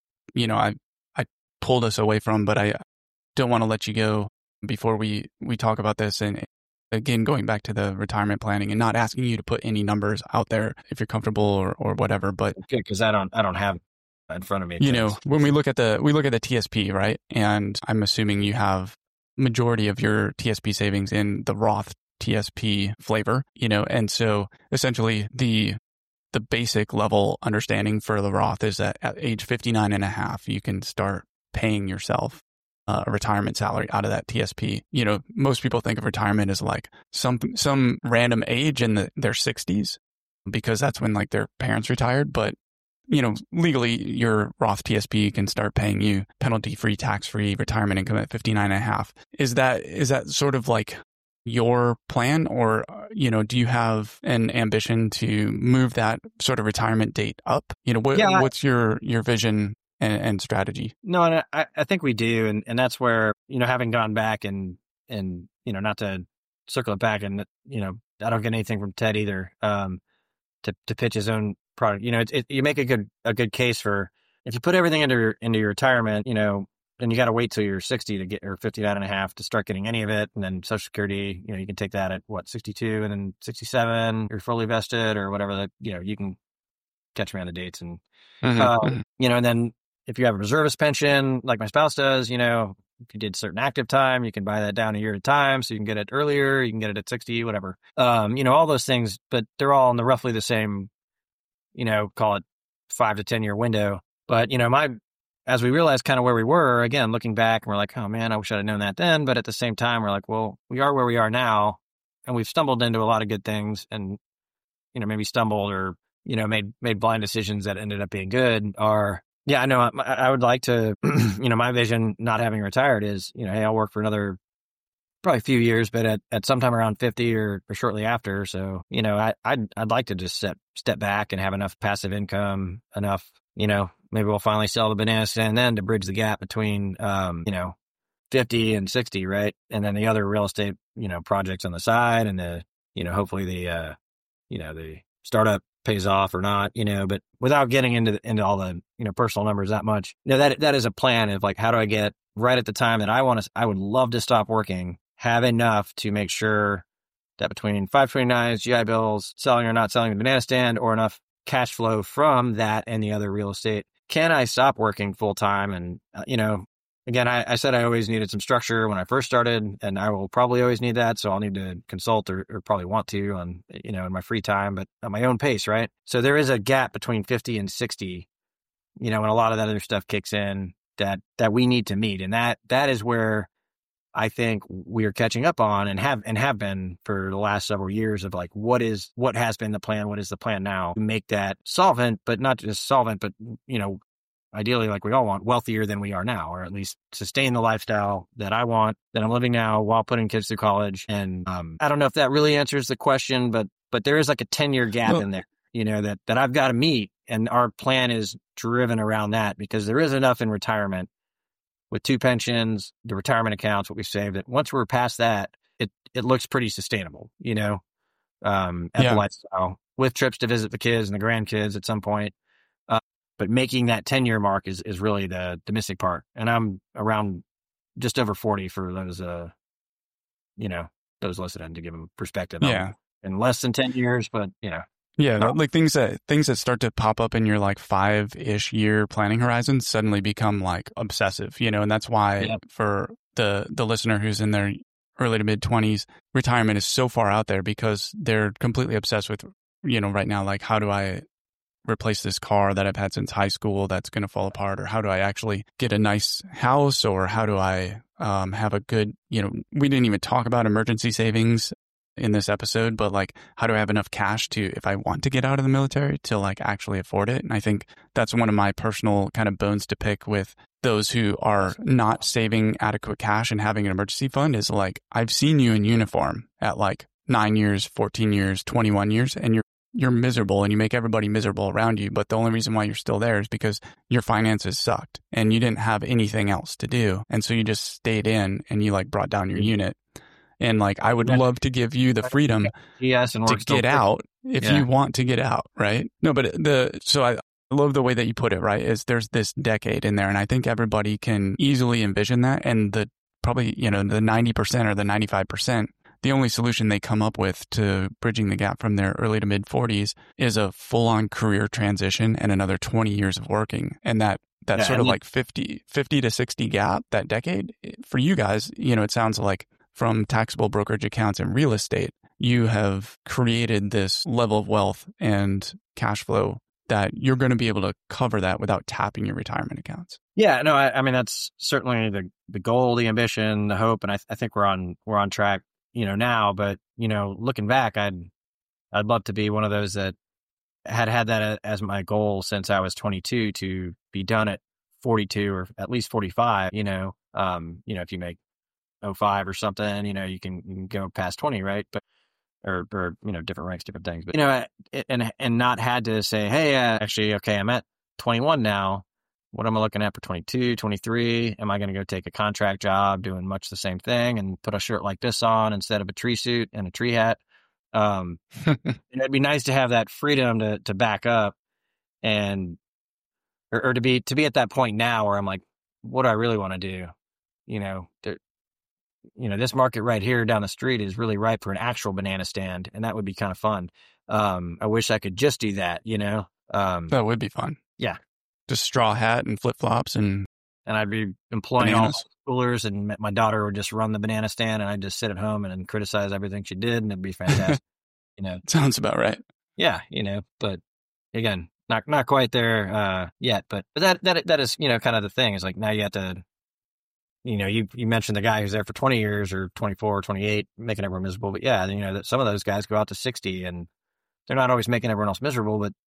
pulled us away from, but I don't want to let you go before we talk about this. And again, going back to the retirement planning and not asking you to put any numbers out there if you're comfortable or whatever, but good, because I don't have in front of me. When we look at the TSP, right? And I'm assuming you have majority of your TSP savings in the Roth TSP flavor, and so essentially the basic level understanding for the Roth is that at age 59 and a half, you can start paying yourself a retirement salary out of that TSP. Most people think of retirement as like some random age in their 60s because that's when like their parents retired. But, legally your Roth TSP can start paying you penalty-free, tax-free retirement income at 59 and a half. Is that sort of like your plan, or, do you have an ambition to move that sort of retirement date up? What's your vision and strategy? No, and I think we do. And that's where, having gone back and, not to circle it back and, I don't get anything from Ted either, to pitch his own product. You make a good case for, if you put everything into your retirement, then you got to wait till you're 60 to get, or 59 and a half to start getting any of it. And then Social Security, you can take that at 62, and then 67, you're fully vested or whatever that, you can catch me on the dates. And, and then if you have a reservist pension, like my spouse does, if you did certain active time, you can buy that down a year at a time. So you can get it earlier, you can get it at 60, whatever. All those things, but they're all in roughly the same, call it 5 to 10 year window. But, as we realized kind of where we were, again, looking back, and we're like, oh man, I wish I'd have known that then. But at the same time, we're like, well, we are where we are now, and we've stumbled into a lot of good things, and, maybe stumbled or, made blind decisions that ended up being good. Or, yeah, I know I would like to, my vision, not having retired is, hey, I'll work for another probably a few years, but at sometime around 50 or shortly after. So, I'd like to just step back and have enough passive income, enough, maybe we'll finally sell the banana stand then to bridge the gap between, 50 and 60, right? And then the other real estate, projects on the side, and hopefully the startup pays off or not, but without getting into all the, personal numbers that much. That is a plan of like, how do I get right at the time that I would love to stop working, have enough to make sure that between 529s, GI Bills, selling or not selling the banana stand, or enough cash flow from that and the other real estate, can I stop working full time? And, again, I said I always needed some structure when I first started, and I will probably always need that. So I'll need to consult or probably want to on, in my free time, but at my own pace, right? So there is a gap between 50 and 60, when a lot of that other stuff kicks in that we need to meet. And that is where I think we are catching up on and have been for the last several years of like, what has been the plan? What is the plan now to make that solvent, but not just solvent, but, ideally, like we all want, wealthier than we are now, or at least sustain the lifestyle that I want, that I'm living now while putting kids through college. And I don't know if that really answers the question, but there is like a 10-year gap in there, that I've got to meet. And our plan is driven around that, because there is enough in retirement with 2 pensions, the retirement accounts, what we've saved, that once we're past that, it looks pretty sustainable, the lifestyle, with trips to visit the kids and the grandkids at some point. But making that 10-year mark is really the missing part. And I'm around just over 40 for those, those listening, to give them perspective. Yeah. In less than 10 years, but, Yeah, like things that start to pop up in your like 5-ish year planning horizon suddenly become like obsessive, and that's why for the listener who's in their early to mid 20s, retirement is so far out there because they're completely obsessed with, right now, like, how do I replace this car that I've had since high school that's going to fall apart, or how do I actually get a nice house, or how do I have a good, we didn't even talk about emergency savings in this episode, but like, how do I have enough cash to, if I want to get out of the military, to like actually afford it? And I think that's one of my personal kind of bones to pick with those who are not saving adequate cash and having an emergency fund is like, I've seen you in uniform at like 9 years, 14 years, 21 years, and you're miserable and you make everybody miserable around you. But the only reason why you're still there is because your finances sucked and you didn't have anything else to do. And so you just stayed in and you like brought down your unit. And like, I would love to give you the freedom to get out if you want to get out, right? No, but so I love the way that you put it, right? Is there's this decade in there. And I think everybody can easily envision that. And the 90% or the 95%, the only solution they come up with to bridging the gap from their early to mid 40s is a full on career transition and another 20 years of working. And that sort of like 50 to 60 gap, that decade for you guys, it sounds like, from taxable brokerage accounts and real estate, you have created this level of wealth and cash flow that you're going to be able to cover that without tapping your retirement accounts. Yeah, no, I mean, that's certainly the goal, the ambition, the hope. And I think we're on track, now, but, looking back, I'd love to be one of those that had that as my goal since I was 22 to be done at 42 or at least 45, if you make 05 or something, you can go past 20, right? But, or different ranks, different things, but, and not had to say, hey, actually, okay, I'm at 21 now. What am I looking at for 22, 23? Am I going to go take a contract job doing much the same thing and put a shirt like this on instead of a tree suit and a tree hat? It'd be nice to have that freedom to back up and, or to be at that point now where I'm like, what do I really want to do? This market right here down the street is really ripe for an actual banana stand, and that would be kind of fun. I wish I could just do that, That would be fun. Yeah. Just straw hat and flip-flops and I'd be employing bananas. All schoolers, and my daughter would just run the banana stand, and I'd just sit at home and criticize everything she did, and it'd be fantastic. Sounds about right. Yeah, but again, not quite there yet, but that is, kind of the thing. Is like, now you have to, you mentioned the guy who's there for 20 years or 24 or 28, making everyone miserable. But yeah, that some of those guys go out to 60 and they're not always making everyone else miserable, but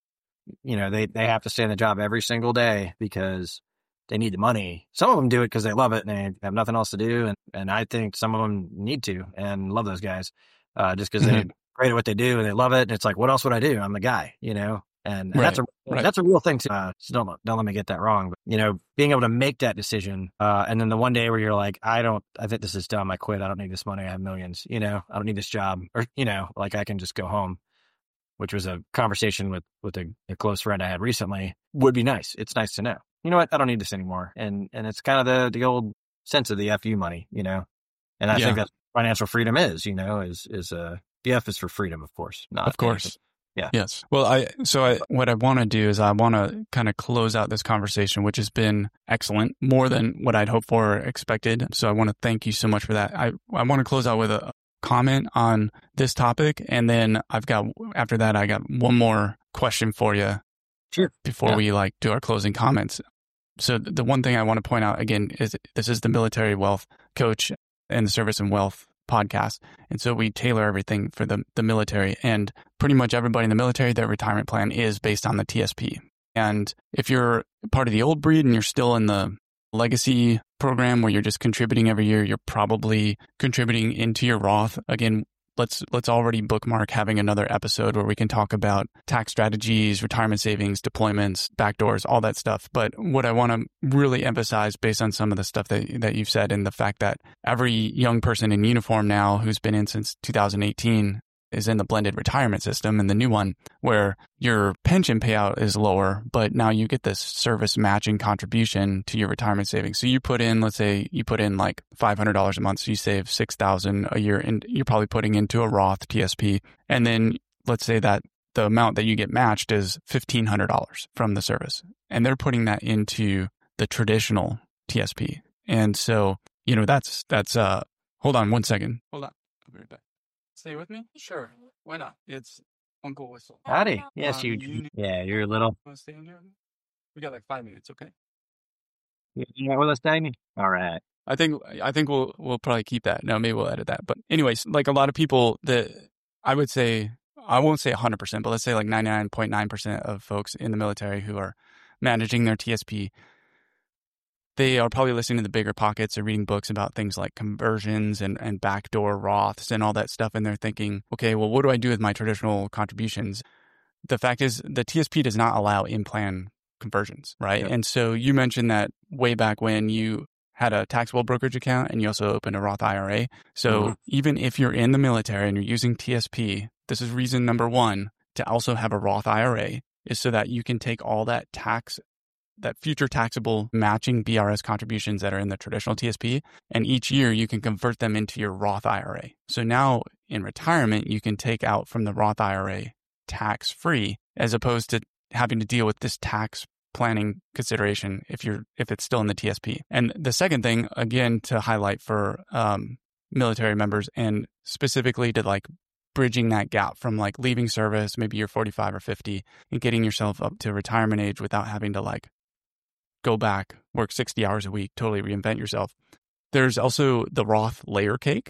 they have to stay in the job every single day because they need the money. Some of them do it because they love it and they have nothing else to do. And I think some of them need to and love those guys just because they're great at what they do and they love it. And it's like, what else would I do? I'm the guy, And right, that's a real thing too. So don't let me get that wrong. But, being able to make that decision, and then the one day where you're like, I think this is dumb. I quit. I don't need this money. I have millions. I don't need this job, or like I can just go home. Which was a conversation with a close friend I had recently. Would be nice. It's nice to know. You know what? I don't need this anymore. And it's kind of the old sense of the FU money. And I think that financial freedom is the F is for freedom, of course. Not of course. Anything. Yeah. Yes. Well, what I want to do is I want to kind of close out this conversation, which has been excellent, more than what I'd hoped for or expected. So I want to thank you so much for that. I want to close out with a comment on this topic. And then after that, I got one more question for you. Sure. Before we do our closing comments. So the one thing I want to point out again is this is the Military Wealth Coach and the Service and Wealth podcast. And so we tailor everything for the military, and pretty much everybody in the military, their retirement plan is based on the TSP. And if you're part of the old breed and you're still in the legacy program where you're just contributing every year, you're probably contributing into your Roth. Again, let's already bookmark having another episode where we can talk about tax strategies, retirement savings, deployments, backdoors, all that stuff. But what I want to really emphasize based on some of the stuff that you've said, and the fact that every young person in uniform now who's been in since 2018 is in the blended retirement system, and the new one where your pension payout is lower, but now you get this service matching contribution to your retirement savings. So you put in, let's say you put in like $500 a month, so you save $6,000 a year, and you're probably putting into a Roth TSP. And then let's say that the amount that you get matched is $1,500 from the service. And they're putting that into the traditional TSP. And so, that's, hold on one second. Hold on. I'll be right back. Stay with me? Sure. Why not? It's Uncle Whistle. Howdy. Yes, you're a little. Want to stay on here? We got like 5 minutes, okay? Yeah, with us, Dagny? All right. I think we'll probably keep that. No, maybe we'll edit that. But anyways, like a lot of people that I would say, I won't say 100%, but let's say like 99.9% of folks in the military who are managing their TSP, they are probably listening to the Bigger Pockets or reading books about things like conversions and backdoor Roths and all that stuff. And they're thinking, okay, well, what do I do with my traditional contributions? The fact is the TSP does not allow in-plan conversions, right? Yep. And so you mentioned that way back when you had a taxable brokerage account and you also opened a Roth IRA. So even if you're in the military and you're using TSP, this is reason number one to also have a Roth IRA is so that you can take all that future taxable matching BRS contributions that are in the traditional TSP, and each year you can convert them into your Roth IRA. So now in retirement, you can take out from the Roth IRA tax-free as opposed to having to deal with this tax planning consideration if it's still in the TSP. And the second thing, again, to highlight for military members and specifically to like bridging that gap from like leaving service, maybe you're 45 or 50 and getting yourself up to retirement age without having to like go back, work 60 hours a week, totally reinvent yourself. There's also the Roth layer cake,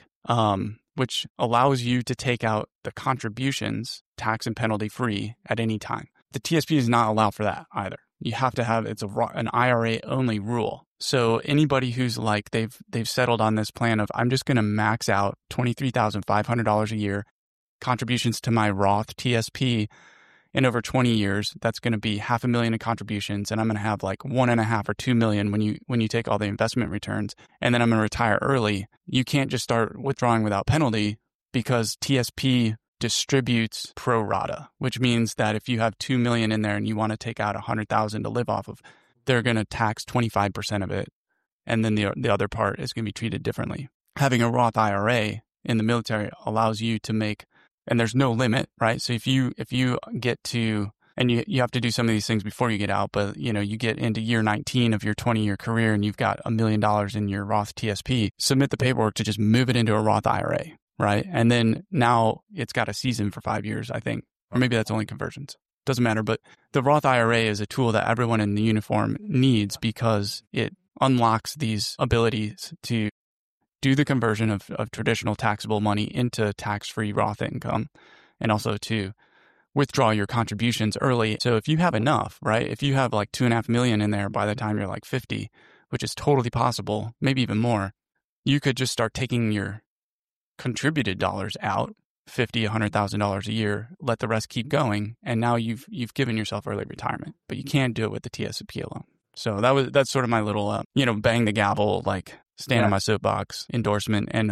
which allows you to take out the contributions tax and penalty free at any time. The TSP does not allow for that either. You have to have, it's an IRA only rule. So anybody who's like, they've settled on this plan of, I'm just going to max out $23,500 a year contributions to my Roth TSP in over 20 years, that's going to be $500,000 in contributions. And I'm going to have like 1.5 or 2 million when you take all the investment returns. And then I'm going to retire early. You can't just start withdrawing without penalty because TSP distributes pro rata, which means that if you have 2 million in there and you want to take out 100,000 to live off of, they're going to tax 25% of it. And then the other part is going to be treated differently. Having a Roth IRA in the military allows you to make, and there's no limit, right? So if you get to, and you have to do some of these things before you get out, but you get into year 19 of your 20-year career and you've got $1 million in your Roth TSP, submit the paperwork to just move it into a Roth IRA, right? And then now it's got a season for 5 years, I think, or maybe that's only conversions. Doesn't matter, but the Roth IRA is a tool that everyone in the uniform needs because it unlocks these abilities to do the conversion of traditional taxable money into tax-free Roth income, and also to withdraw your contributions early. So if you have enough, right? If you have like 2.5 million in there by the time you're like 50, which is totally possible, maybe even more, you could just start taking your contributed dollars out, $50,000, $100,000 a year, let the rest keep going, and now you've given yourself early retirement. But you can't do it with the TSP alone. So that's sort of my little bang the gavel, like stand on my soapbox endorsement. And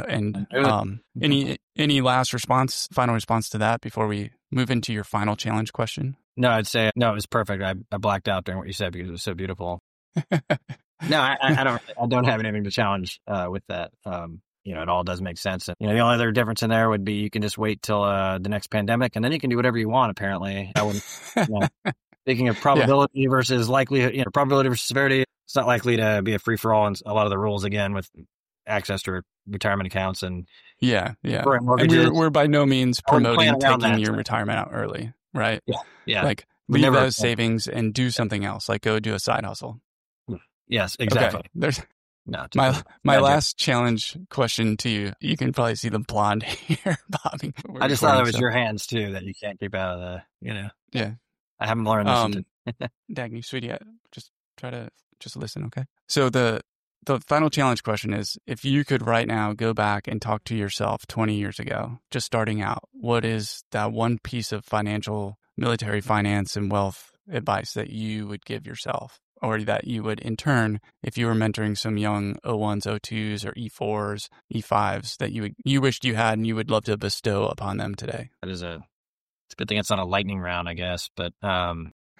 any last final response to that before we move into your final challenge question? No, I'd say no. It was perfect. I blacked out during what you said because it was so beautiful. No, I don't have anything to challenge with that. It all does make sense. And, the only other difference in there would be you can just wait till the next pandemic, and then you can do whatever you want. Apparently, I wouldn't. Speaking of probability versus likelihood, probability versus severity, it's not likely to be a free for all. And a lot of the rules again with access to retirement accounts and and we're by no means promoting taking your retirement out early, right? Yeah. Like leave those savings and do something else, like go do a side hustle. Yes, exactly. Okay. There's my last challenge question to you. You can probably see the blonde hair bobbing. I just thought it was your hands too that you can't keep out of the. Yeah. I haven't learned this. Dagny, sweetie, just try to listen, okay? So the final challenge question is, if you could right now go back and talk to yourself 20 years ago, just starting out, what is that one piece of military finance and wealth advice that you would give yourself, or that you would in turn, if you were mentoring some young O1s, O2s, or E4s, E5s that you wished you had and you would love to bestow upon them today? It's a good thing it's not a lightning round, I guess, but I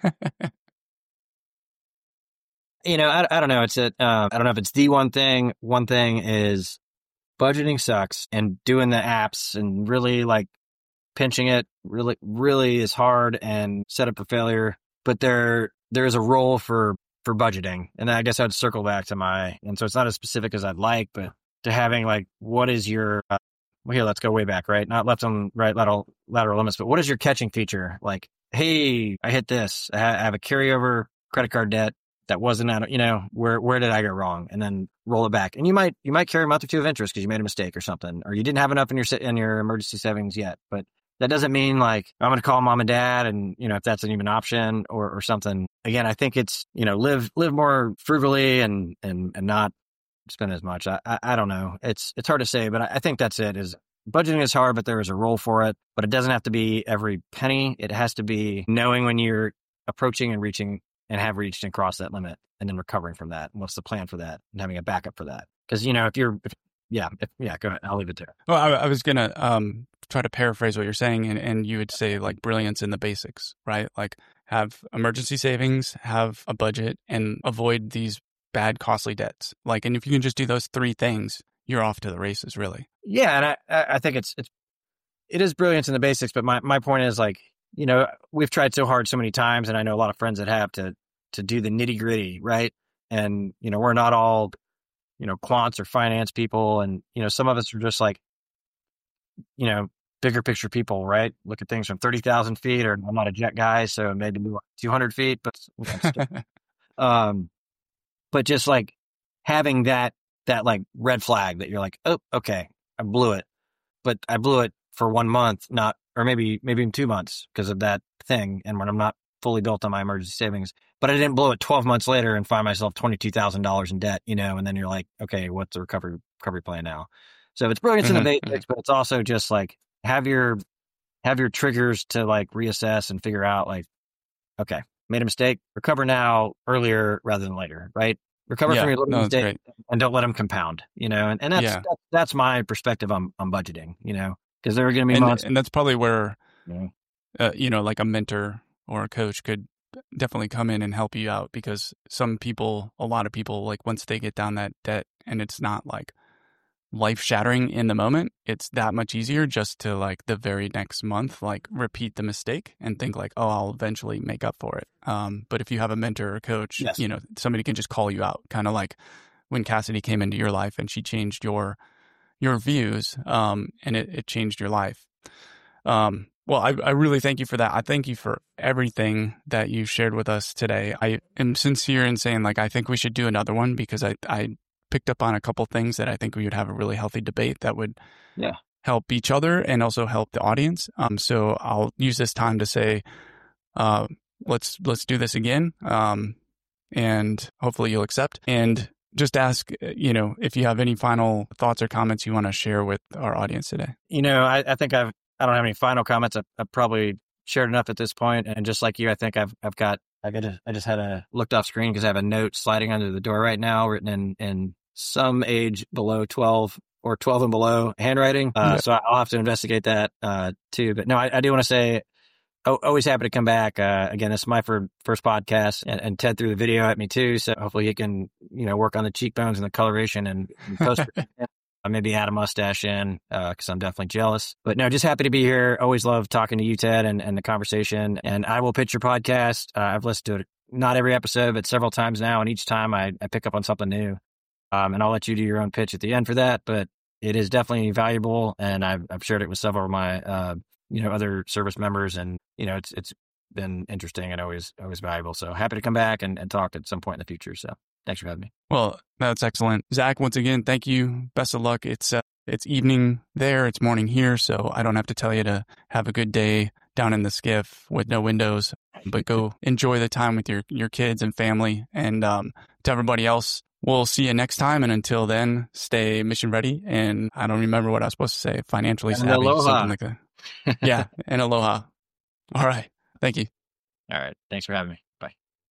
don't know. I don't know if it's the one thing. One thing is budgeting sucks, and doing the apps and really like pinching it really, really is hard and set up for failure. But there is a role for budgeting. And I guess I'd circle back to and so it's not as specific as I'd like, but to having like, what is your, well, here, let's go way back, right? Not left on right lateral limits, but what is your catching feature? Like, hey, I hit this. I have a carryover credit card debt that wasn't out, where did I go wrong? And then roll it back. And you might carry a month or two of interest because you made a mistake or something, or you didn't have enough in your emergency savings yet. But that doesn't mean like I'm going to call mom and dad, and if that's an even option or something. Again, I think it's live more frugally and not spend as much. I don't know. It's hard to say, but I think that's it. Is budgeting is hard, but there is a role for it. But it doesn't have to be every penny. It has to be knowing when you're approaching and reaching and have reached and crossed that limit, and then recovering from that. And what's the plan for that, and having a backup for that. Because go ahead. I'll leave it there. Well, I was gonna try to paraphrase what you're saying, and you would say like brilliance in the basics, right? Like have emergency savings, have a budget, and avoid these bad, costly debts. Like, and if you can just do those 3 things, you're off to the races, really. Yeah, and I think it is brilliance in the basics. But my point is like, we've tried so hard so many times, and I know a lot of friends that have to do the nitty gritty, right? And we're not all quants or finance people, and some of us are just like bigger picture people, right? Look at things from 30,000 feet, or I'm not a jet guy, so maybe 200 feet, but but just like having that like red flag that you're like, oh, okay, I blew it, but I blew it for 1 month, or maybe even 2 months because of that thing, and when I'm not fully built on my emergency savings, but I didn't blow it 12 months later and find myself $22,000 in debt, and then you're like, okay, what's the recovery plan now? So it's brilliance in the basics, but it's also just like have your triggers to like reassess and figure out like, okay, made a mistake, recover now, earlier rather than later, right? Recover from your little mistake and don't let them compound, and that's my perspective on budgeting, because there are going to be months. And that's probably where, like a mentor or a coach could definitely come in and help you out, because a lot of people, like once they get down that debt and it's not like life shattering in the moment, it's that much easier just to like the very next month, like repeat the mistake and think like, oh, I'll eventually make up for it. But if you have a mentor or a coach, yes, somebody can just call you out, kind of like when Cassidy came into your life and she changed your views, and it changed your life. Well, I really thank you for that. I thank you for everything that you shared with us today. I am sincere in saying, like, I think we should do another one, because I picked up on a couple things that I think we would have a really healthy debate that would help each other and also help the audience. So I'll use this time to say, let's do this again. And hopefully you'll accept. And just ask, if you have any final thoughts or comments you want to share with our audience today. I think I don't have any final comments. I've probably shared enough at this point. And just like you, I think I just had looked off screen because I have a note sliding under the door right now written in some age below 12 or 12 and below handwriting. So I'll have to investigate that too. But no, I do want to say, always happy to come back. Again, this is my first podcast, and Ted threw the video at me too. So hopefully he can, work on the cheekbones and the coloration and post maybe add a mustache in, because I'm definitely jealous. But no, just happy to be here. Always love talking to you, Ted, and the conversation. And I will pitch your podcast. I've listened to it, not every episode, but several times now. And each time I pick up on something new. And I'll let you do your own pitch at the end for that. But it is definitely valuable. And I've shared it with several of my, other service members. And, it's been interesting and always valuable. So happy to come back and talk at some point in the future. So thanks for having me. Well, that's excellent. Zach, once again, thank you. Best of luck. It's evening there. It's morning here. So I don't have to tell you to have a good day down in the skiff with no windows, but go enjoy the time with your kids and family. And to everybody else, we'll see you next time. And until then, stay mission ready. And I don't remember what I was supposed to say. Financially savvy, something like that. Yeah. And aloha. All right. Thank you. All right. Thanks for having me. Bye.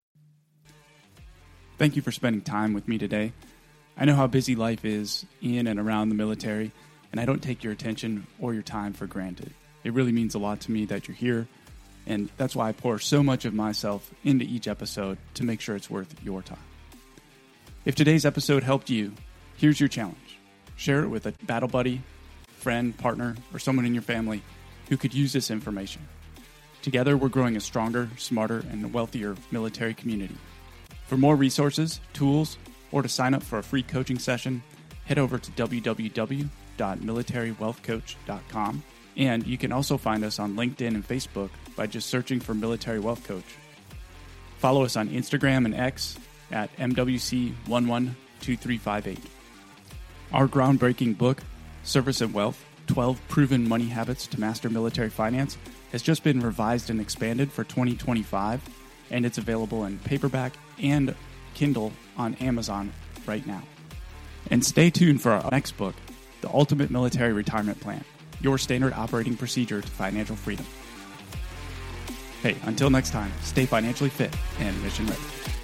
Thank you for spending time with me today. I know how busy life is in and around the military, and I don't take your attention or your time for granted. It really means a lot to me that you're here, and that's why I pour so much of myself into each episode to make sure it's worth your time. If today's episode helped you, here's your challenge. Share it with a battle buddy, friend, partner, or someone in your family, who could use this information. Together, we're growing a stronger, smarter, and wealthier military community. For more resources, tools, or to sign up for a free coaching session, head over to www.militarywealthcoach.com. And you can also find us on LinkedIn and Facebook by just searching for Military Wealth Coach. Follow us on Instagram and X at MWC112358. Our groundbreaking book, Service and Wealth, 12 Proven Money Habits to Master Military Finance, has just been revised and expanded for 2025, and it's available in paperback and Kindle on Amazon right now. And stay tuned for our next book, The Ultimate Military Retirement Plan, your standard operating procedure to financial freedom. Hey, until next time, stay financially fit and mission ready.